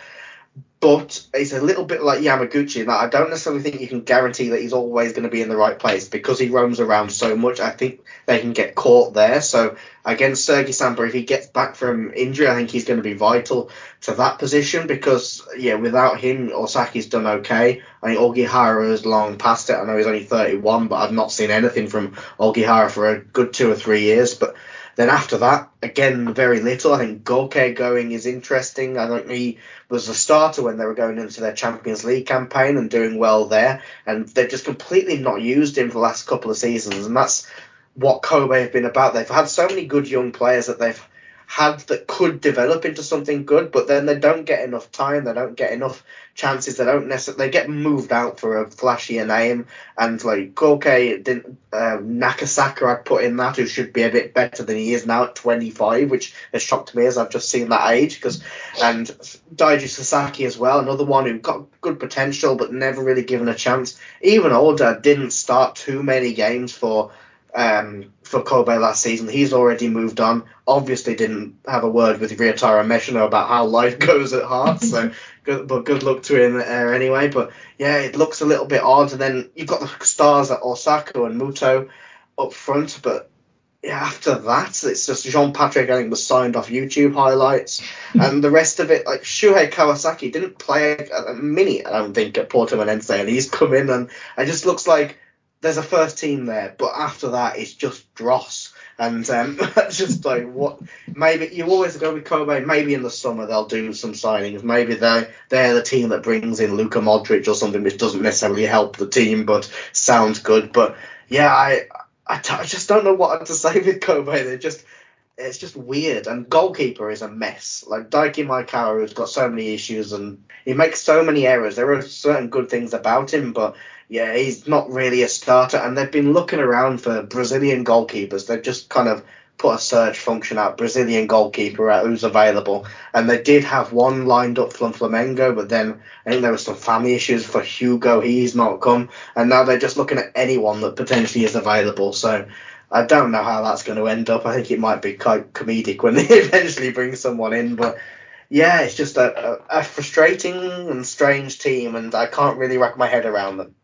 But it's a little bit like Yamaguchi. That I don't necessarily think you can guarantee that he's always going to be in the right place because he roams around so much. I think they can get caught there. So against Sergei Samper, if he gets back from injury, I think he's going to be vital to that position because, yeah, without him, Osaki's done okay. I think Ogihara has long past it. I know he's only thirty-one, but I've not seen anything from Ogihara for a good two or three years. But then after that, again, very little. I think Goke going is interesting. I think he was a starter when they were going into their Champions League campaign and doing well there. And they've just completely not used him for the last couple of seasons. And that's what Kobe have been about. They've had so many good young players that they've had that could develop into something good, but then they don't get enough time, they don't get enough chances, they don't necessarily, they get moved out for a flashier name, and like Goke, didn't, uh, Nakasaka I'd put in that, who should be a bit better than he is now at twenty-five, which has shocked me as I've just seen that age, because and Daiji Sasaki as well, another one who got good potential but never really given a chance. Even Oda didn't start too many games for Um, for Kobe last season. He's already moved on. Obviously didn't have a word with Ryotaro Meshino about how life goes at Hearts, so good, but good luck to him uh, anyway. But yeah, it looks a little bit odd. And then you've got the stars at Osaka and Muto up front, but yeah, after that, it's just Jean Patrick, I think, was signed off YouTube highlights, and the rest of it, like Shuhei Kawasaki didn't play a, a minute, I don't think, at Portimonense, and he's come in, and it just looks like there's a first team there, but after that, it's just dross. And um, that's just like what. Maybe you always go with Kobe. Maybe in the summer they'll do some signings. Maybe they they're the team that brings in Luka Modric or something, which doesn't necessarily help the team, but sounds good. But yeah, I I, t- I just don't know what to say with Kobe. They're just it's just weird. And goalkeeper is a mess. Like Daiki Maikawa has got so many issues and he makes so many errors. There are certain good things about him, but yeah, he's not really a starter. And they've been looking around for Brazilian goalkeepers. They've just kind of put a search function out, Brazilian goalkeeper out who's available. And they did have one lined up from Flamengo, but then I think there were some family issues for Hugo. He's not come. And now they're just looking at anyone that potentially is available. So I don't know how that's going to end up. I think it might be quite comedic when they eventually bring someone in. But yeah, it's just a, a, a frustrating and strange team, and I can't really wrap my head around them.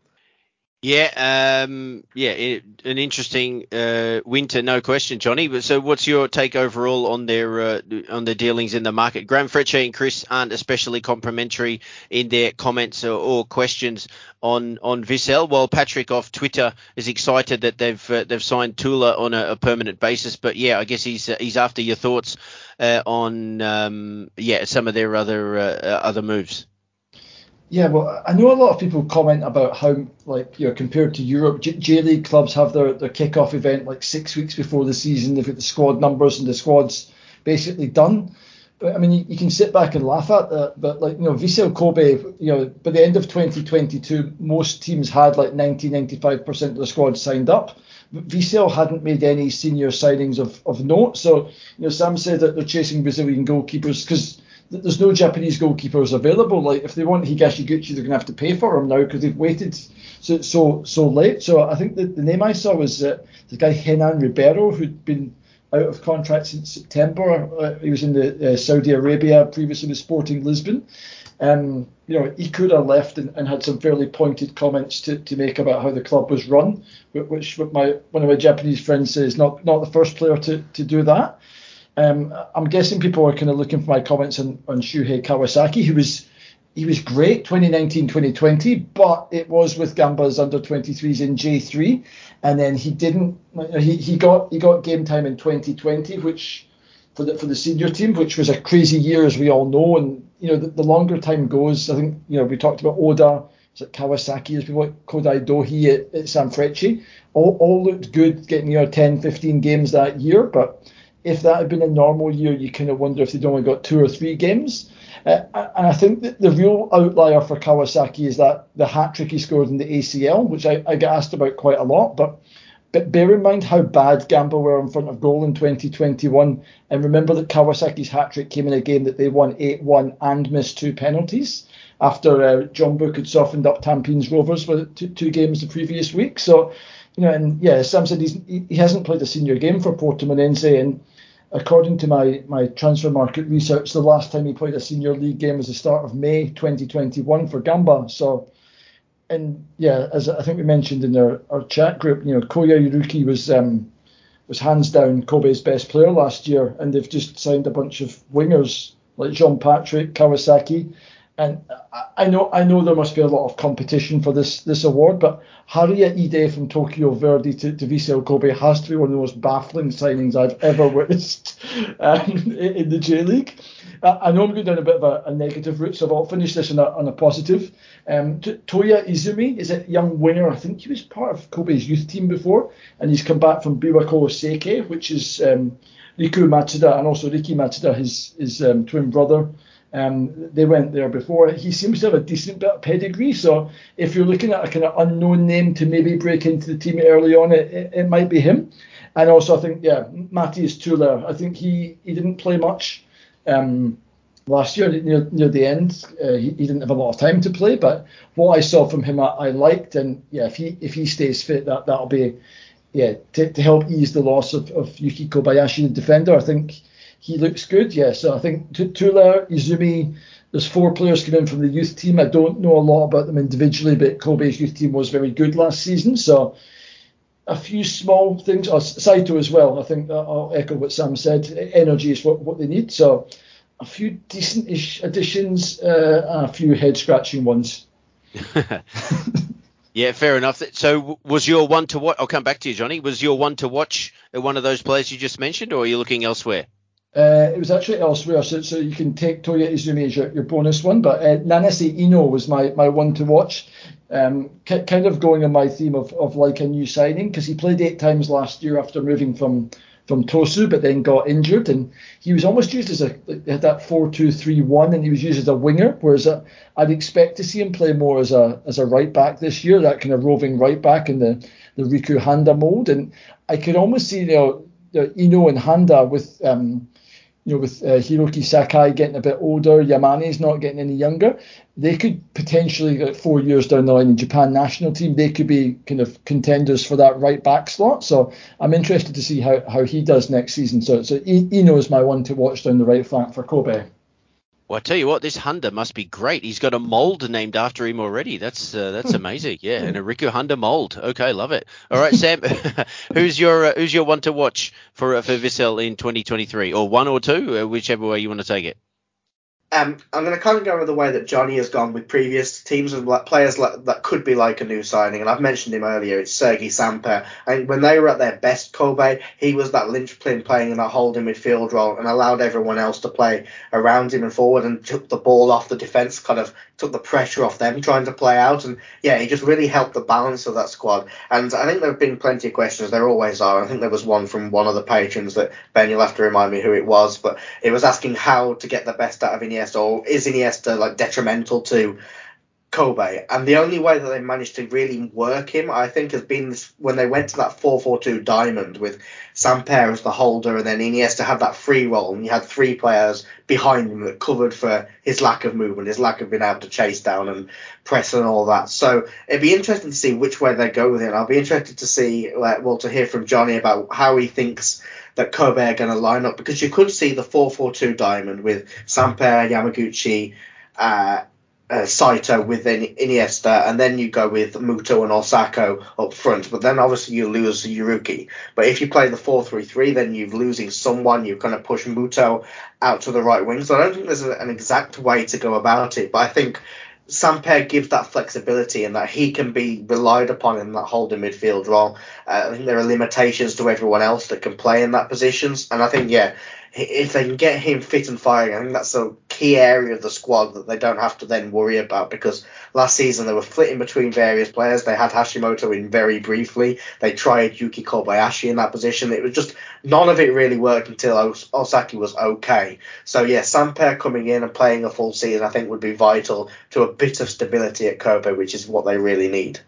Yeah, um, yeah, it, an interesting uh, winter, no question, Johnny. But so, what's your take overall on their uh, on their dealings in the market? Graham Fletcher and Chris aren't especially complimentary in their comments or, or questions on on Vissel. While Patrick off Twitter is excited that they've uh, they've signed Tula on a, a permanent basis. But yeah, I guess he's uh, he's after your thoughts uh, on um, yeah some of their other uh, other moves. Yeah, well, I know a lot of people comment about how, like, you know, compared to Europe, J, J League clubs have their, their kick-off event like six weeks before the season. They've got the squad numbers and the squad's basically done. But I mean, you, you can sit back and laugh at that. But like, you know, Vissel Kobe, you know, by the end of twenty twenty-two, most teams had like ninety, ninety-five percent of the squad signed up. But Vissel hadn't made any senior signings of, of note. So, you know, Sam said that they're chasing Brazilian goalkeepers because there's no Japanese goalkeepers available. Like, if they want Higashiguchi, they're going to have to pay for him now because they've waited so so so late. So I think that the name I saw was uh, the guy Henan Ribeiro, who'd been out of contract since September. Uh, he was in the uh, Saudi Arabia, previously with Sporting Lisbon. Um, you know, he could have left and, and had some fairly pointed comments to, to make about how the club was run, which my one of my Japanese friends says not not the first player to, to do that. Um, I'm guessing people are kind of looking for my comments on, on Shuhei Kawasaki, who was he was great twenty nineteen twenty twenty, but it was with Gamba's under twenty-threes in J three, and then he didn't. He, he got he got game time in twenty twenty, which for the for the senior team, which was a crazy year as we all know. And you know, the, the longer time goes, I think you know we talked about Oda, is it Kawasaki, as people like Kodai Dohi at, at Sanfrecce, all all looked good, getting you know ten, fifteen games that year, but if that had been a normal year, you kind of wonder if they'd only got two or three games. Uh, and I think that the real outlier for Kawasaki is that the hat-trick he scored in the A C L, which I, I get asked about quite a lot. But, but bear in mind how bad Gamba were in front of goal in twenty twenty-one. And remember that Kawasaki's hat-trick came in a game that they won eight one and missed two penalties after uh, John Book had softened up Tampines Rovers with two, two games the previous week. So, you know, and yeah, Sam said he's, he, he hasn't played a senior game for Portimonense, and according to my, my transfer market research, the last time he played a senior league game was the start of May twenty twenty-one for Gamba. So, and yeah, as I think we mentioned in our, our chat group, you know, Koya Yuruki was um, was hands down Kobe's best player last year, and they've just signed a bunch of wingers like Jean Patrick, Kawasaki. And I know I know there must be a lot of competition for this this award, but Haruya Ide from Tokyo Verdy to, to Vissel Kobe has to be one of the most baffling signings I've ever witnessed um, in the J League. I know I'm going down a bit of a, a negative route, so I'll finish this on a, on a positive. Um, Toya Izumi is a young winger. I think he was part of Kobe's youth team before, and he's come back from Biwako Oseke, which is um, Riku Matsuda and also Riki Matsuda, his, his um, twin brother. Um, they went there before. He seems to have a decent bit of pedigree, so if you're looking at a kind of unknown name to maybe break into the team early on, it, it, it might be him. And also, I think, yeah, Matthias Tula, I think he, he didn't play much um, last year near, near the end. Uh, he, he didn't have a lot of time to play, but what I saw from him, I, I liked. And yeah, if he if he stays fit, that that'll be yeah to, to help ease the loss of, of Yuki Kobayashi, the defender. I think he looks good, yeah. So I think Tula, Izumi, there's four players coming in from the youth team. I don't know a lot about them individually, but Kobe's youth team was very good last season. So a few small things. Oh, Saito as well. I think I'll echo what Sam said. Energy is what, what they need. So a few decent-ish additions, uh, and a few head-scratching ones. Yeah, fair enough. So was your one to watch? I'll come back to you, Johnny. Was your one to watch one of those players you just mentioned, or are you looking elsewhere? Uh, it was actually elsewhere, so, so you can take Toya Izumi as your, your bonus one. But uh, Nanase Ino was my, my one to watch. Um, k- kind of going on my theme of, of like a new signing, because he played eight times last year after moving from, from Tosu, but then got injured. And he was almost used as a had that four two three one, and he was used as a winger, whereas a, I'd expect to see him play more as a as a right back this year, that kind of roving right back in the, the Riku Handa mould. And I could almost see, you know, uh, Ino and Handa with um, you know with uh, Hiroki Sakai getting a bit older, Yamane's not getting any younger. They could potentially, like four years down the line in Japan national team, they could be kind of contenders for that right back slot. So I'm interested to see how, how he does next season. So so Ino is my one to watch down the right flank for Kobe. Well, I tell you what, this Honda must be great. He's got a mold named after him already. That's uh, that's amazing. Yeah, an Enrico Honda mold. Okay, love it. All right, Sam, who's your uh, who's your one to watch for uh, for Vissel in twenty twenty-three, or one or two, uh, whichever way you want to take it? Um, I'm going to kind of go with the way that Johnny has gone with previous teams and like players like, that could be like a new signing. And I've mentioned him earlier. It's Sergei Samper. And when they were at their best, Kobe, he was that linchpin playing in that holding midfield role and allowed everyone else to play around him and forward and took the ball off the defence, kind of took the pressure off them trying to play out. And yeah, he just really helped the balance of that squad. And I think there have been plenty of questions. There always are. I think there was one from one of the patrons that, Ben, you'll have to remind me who it was, but it was asking how to get the best out of Iniesta. Or is Iniesta like detrimental to Kobe? And the only way that they managed to really work him, I think, has been this, when they went to that four four two diamond with Samper as the holder, and then Iniesta had that free role, and you had three players behind him that covered for his lack of movement, his lack of being able to chase down and press and all that. So it'd be interesting to see which way they go with it. And I'll be interested to see, well, to hear from Johnny about how he thinks that Kobe are going to line up, because you could see the four four two diamond with Samper, Yamaguchi, uh, uh, Saito with Iniesta, and then you go with Muto and Osako up front. But then obviously you lose Yuruki. But if you play the four three three, then you're losing someone. You're going to push Muto out to the right wing. So I don't think there's a, an exact way to go about it. But I think Samper gives that flexibility and that he can be relied upon in that holding midfield role. Uh, I think there are limitations to everyone else that can play in that positions. And I think, yeah, if they can get him fit and firing, I think that's a key area of the squad that they don't have to then worry about, because last season they were flitting between various players. They had Hashimoto in very briefly. They tried Yuki Kobayashi in that position. It was just none of it really worked until Os- Osaki was okay. So yeah, Samper coming in and playing a full season I think would be vital to a bit of stability at Kobe, which is what they really need.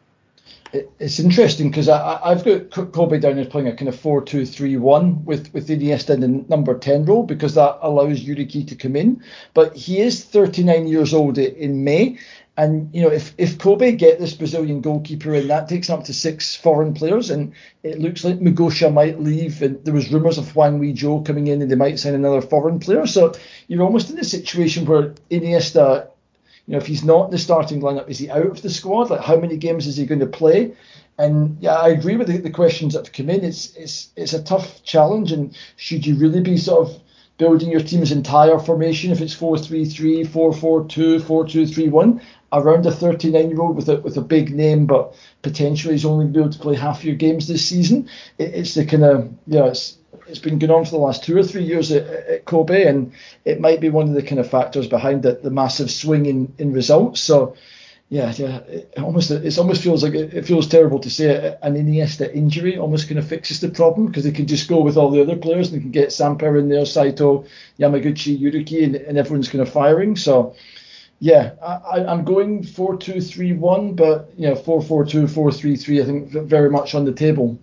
It's interesting because I've got Kobe down as playing a kind of four two three one with, with Iniesta in the number ten role, because that allows Yuriki to come in. But he is thirty-nine years old in May. And, you know, if, if Kobe get this Brazilian goalkeeper in, that takes up to six foreign players. And it looks like Mugosha might leave. And there was rumours of Hwang Wee-jo coming in and they might sign another foreign player. So you're almost in a situation where Iniesta, you know, if he's not in the starting lineup, is he out of the squad? Like, how many games is he going to play? And yeah, I agree with the, the questions that have come in. It's it's it's a tough challenge, and should you really be sort of building your team's entire formation, if it's four three three, four four two, four two three one, around a thirty-nine-year-old with a with a big name, but potentially he's only going to be able to play half your games this season? It, it's the kind of, yeah, it's it's been going on for the last two or three years at, at Kobe, and it might be one of the kind of factors behind it, the massive swing in, in results. So, yeah, yeah, it almost it almost feels like it, it feels terrible to say it, an Iniesta injury almost kind of fixes the problem, because they can just go with all the other players and they can get Samper in there, Saito, Yamaguchi, Yuruki, and, and everyone's kind of firing. So, yeah, I, I'm going four two three one, but yeah, four four two, four three three, I think very much on the table.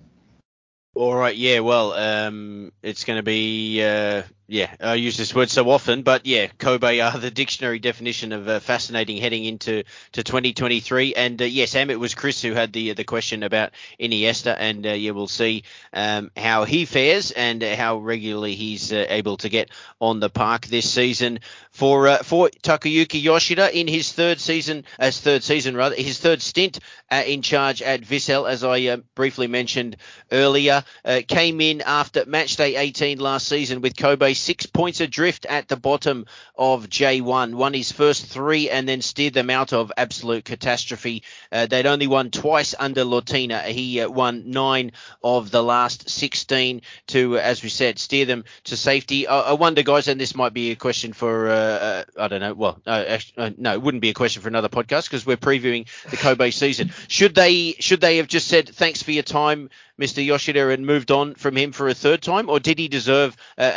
All right, yeah, well, um, it's going to be, uh, yeah, I use this word so often, but yeah, Kobe are the dictionary definition of uh, fascinating heading into to twenty twenty-three. And uh, yes, Sam, it was Chris who had the the question about Iniesta, and uh, yeah, we'll see um, how he fares and uh, how regularly he's uh, able to get on the park this season for uh, for Takayuki Yoshida in his third season, as third season rather, his third stint uh, in charge at Vissel, as I uh, briefly mentioned earlier. Uh, came in after match day eighteen last season with Kobe six points adrift at the bottom of J one. Won his first three and then steered them out of absolute catastrophe. Uh, they'd only won twice under Lotina. He uh, won nine of the last sixteen to, uh, as we said, steer them to safety. I, I wonder, guys, and this might be a question for, uh, uh, I don't know, well, uh, uh, no, it wouldn't be a question for another podcast because we're previewing the Kobe season. Should they, should they have just said, thanks for your time, Mister Yoshida, and moved on from him for a third time, or did he deserve uh, another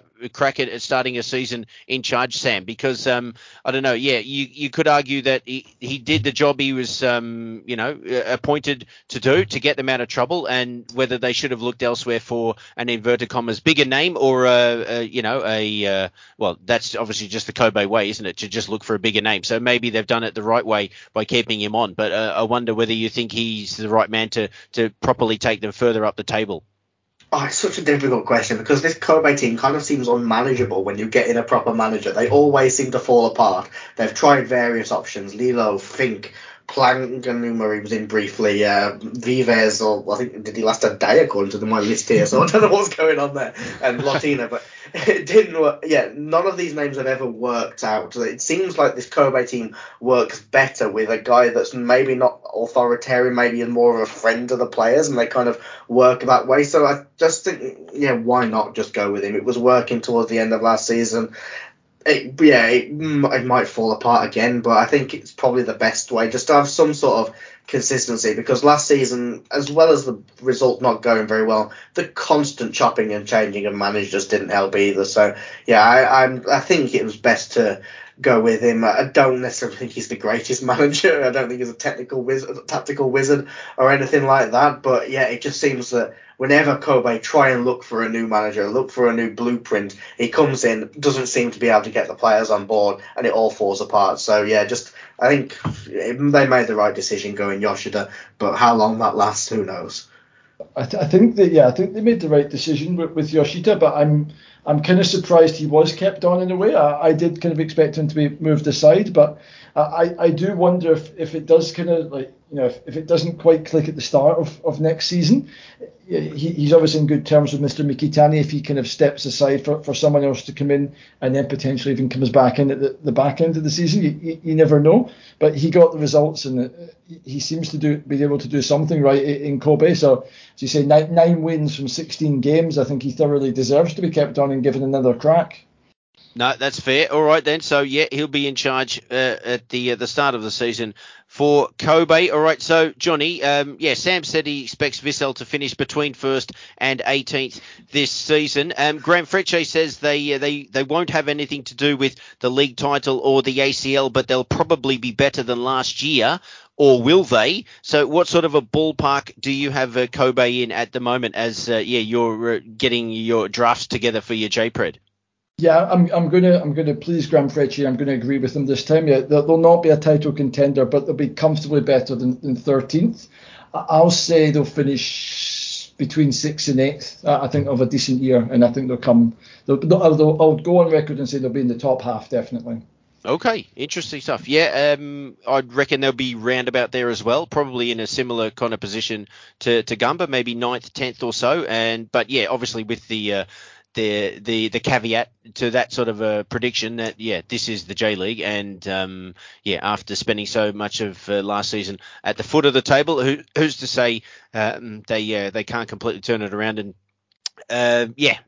crack at, at starting a season in charge, Sam? Because um, I don't know. Yeah, you, you could argue that he, he did the job he was um, you know appointed to do to get them out of trouble, and whether they should have looked elsewhere for an inverted commas bigger name or a, a you know a uh, well, that's obviously just the Kobe way, isn't it? To just look for a bigger name. So maybe they've done it the right way by keeping him on. But uh, I wonder whether you think he's the right man to to properly take them further up the table. Oh, it's such a difficult question because this Kobe team kind of seems unmanageable when you get in a proper manager. They always seem to fall apart. They've tried various options. Lilo, Fink, Planganumari was in briefly. Uh, Vives, or I think did he last a day according to my list here, so I don't know what's going on there. And Lotina, but it didn't work. Yeah, none of these names have ever worked out. It seems like this Kobe team works better with a guy that's maybe not authoritarian, maybe more of a friend to the players, and they kind of work that way. So I just think, yeah, why not just go with him? It was working towards the end of last season. It, yeah, it, it might fall apart again, but I think it's probably the best way just to have some sort of consistency, because last season, as well as the result not going very well, the constant chopping and changing of managers didn't help either. So yeah, I I'm, I think it was best to go with him. I don't necessarily think he's the greatest manager. I don't think he's a technical wizard, tactical wizard or anything like that. But yeah, it just seems that whenever Kobe try and look for a new manager, look for a new blueprint, he comes in, doesn't seem to be able to get the players on board, and it all falls apart. So yeah, just I think they made the right decision going Yoshida, but how long that lasts, who knows? I, th- I think that yeah, I think they made the right decision with, with Yoshida, but I'm I'm kind of surprised he was kept on in a way. I, I did kind of expect him to be moved aside, but I, I do wonder if, if it does kind of like you know if, if it doesn't quite click at the start of, of next season. He, he's obviously in good terms with Mister Mikitani. If he kind of steps aside for, for someone else to come in and then potentially even comes back in at the, the back end of the season, you, you, you never know. But he got the results, and he seems to do be able to do something right in Kobe. So, as you say, nine, nine wins from sixteen games. I think he thoroughly deserves to be kept on and given another crack. No, that's fair. All right then. So yeah, he'll be in charge uh, at the uh, the start of the season for Kobe. All right. So Johnny, um, yeah, Sam said he expects Vissel to finish between first and eighteenth this season. Um, Graham Frecce says they uh, they they won't have anything to do with the league title or the A C L, but they'll probably be better than last year. Or will they? So what sort of a ballpark do you have uh, Kobe in at the moment as uh, yeah you're uh, getting your drafts together for your J P R E D? Yeah, I'm I'm gonna I'm gonna please Graham Frecce. I'm gonna agree with him this time. Yeah, they'll, they'll not be a title contender, but they'll be comfortably better than, than thirteenth. I'll say they'll finish between sixth and eighth. I think they'll have a decent year, and I think they'll come. They'll, they'll, they'll, I'll go on record and say they'll be in the top half definitely. Okay, interesting stuff. Yeah, um, I'd reckon they'll be roundabout there as well, probably in a similar kind of position to, to Gumba, maybe ninth, tenth or so. And but yeah, obviously with the uh, the the the caveat to that sort of a prediction that yeah, this is the J League, and um, yeah, after spending so much of uh, last season at the foot of the table, who, who's to say um, they uh, they can't completely turn it around and uh, yeah.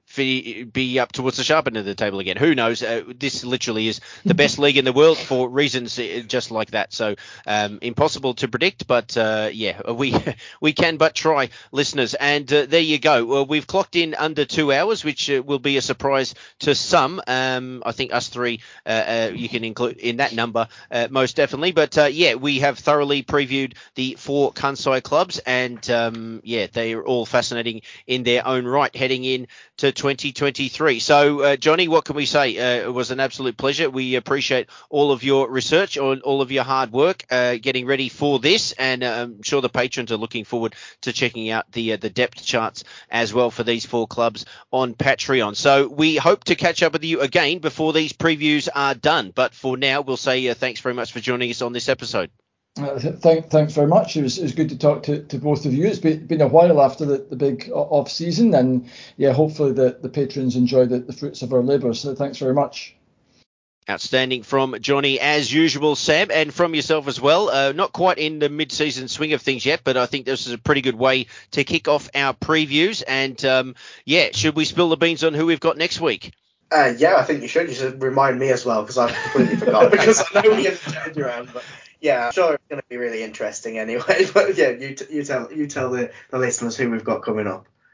be up towards the sharp end of the table again. Who knows? Uh, this literally is the best league in the world for reasons just like that. So um, impossible to predict, but uh, yeah, we we can but try, listeners. And uh, there you go. Well, we've clocked in under two hours, which uh, will be a surprise to some. Um, I think us three, uh, uh, you can include in that number uh, most definitely. But uh, yeah, we have thoroughly previewed the four Kansai clubs, and um, yeah, they are all fascinating in their own right, heading in to twenty twenty-three. So, uh, Johnny, what can we say? Uh, it was an absolute pleasure. We appreciate all of your research, all, all of your hard work uh, getting ready for this, and uh, I'm sure the patrons are looking forward to checking out the uh, the depth charts as well for these four clubs on Patreon. So we hope to catch up with you again before these previews are done. But for now, we'll say uh, thanks very much for joining us on this episode. Uh, thank, thanks very much. It was, it was good to talk to, to both of you. It's been, been a while after the, the big off season, and yeah, hopefully the, the patrons enjoy the, the fruits of our labour. So thanks very much. Outstanding from Johnny as usual, Sam, and from yourself as well. Uh, not quite in the mid-season swing of things yet, but I think this is a pretty good way to kick off our previews. And um, yeah, should we spill the beans on who we've got next week? Uh, yeah, I think you should. You should remind me as well, because I've completely forgot, because I know we get to change around. But yeah, I'm sure it's going to be really interesting anyway. But yeah, you t- you tell you tell the, the listeners who we've got coming up.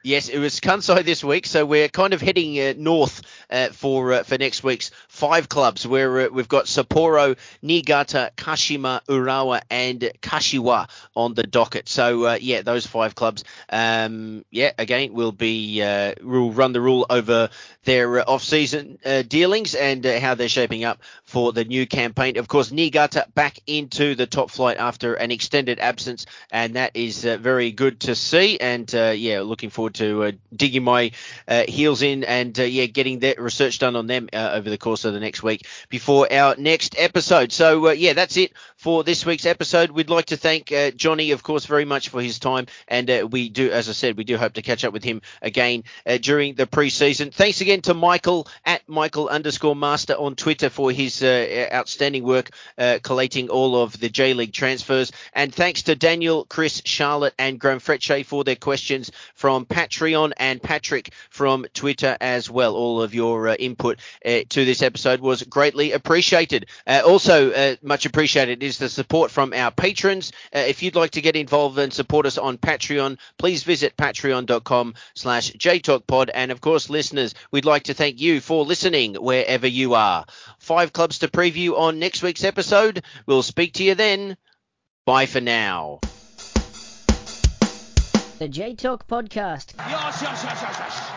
Yes, it was Kansai this week, so we're kind of heading uh, north uh, for uh, for next week's five clubs, where uh, we've got Sapporo, Niigata, Kashima, Urawa, and Kashiwa on the docket. So uh, yeah, those five clubs. Um, yeah, again, we'll be uh, we'll run the rule over their uh, off-season uh, dealings and uh, how they're shaping up for the new campaign. Of course, Niigata back into the top flight after an extended absence, and that is uh, very good to see. And uh, yeah, looking forward to uh, digging my uh, heels in and uh, yeah, getting that research done on them uh, over the course of the next week before our next episode. So uh, yeah, that's it for this week's episode. We'd like to thank uh, Johnny, of course, very much for his time, and uh, we do, as I said, we do hope to catch up with him again uh, during the pre-season. Thanks again to Michael at Michael underscore Master on Twitter for his uh, outstanding work uh, collating all of the J-League transfers, and thanks to Daniel, Chris, Charlotte, and Graham Fretche for their questions from Patreon, and Patrick from Twitter as well. All of your uh, input uh, to this episode was greatly appreciated. Uh, also, uh, much appreciated is the support from our patrons. Uh, if you'd like to get involved and support us on Patreon, please visit patreon.com slash jtalkpod. And of course, listeners, we'd like to thank you for listening wherever you are. Five clubs to preview on next week's episode. We'll speak to you then. Bye for now. The J Talk Podcast. Yes, yes, yes, yes, yes.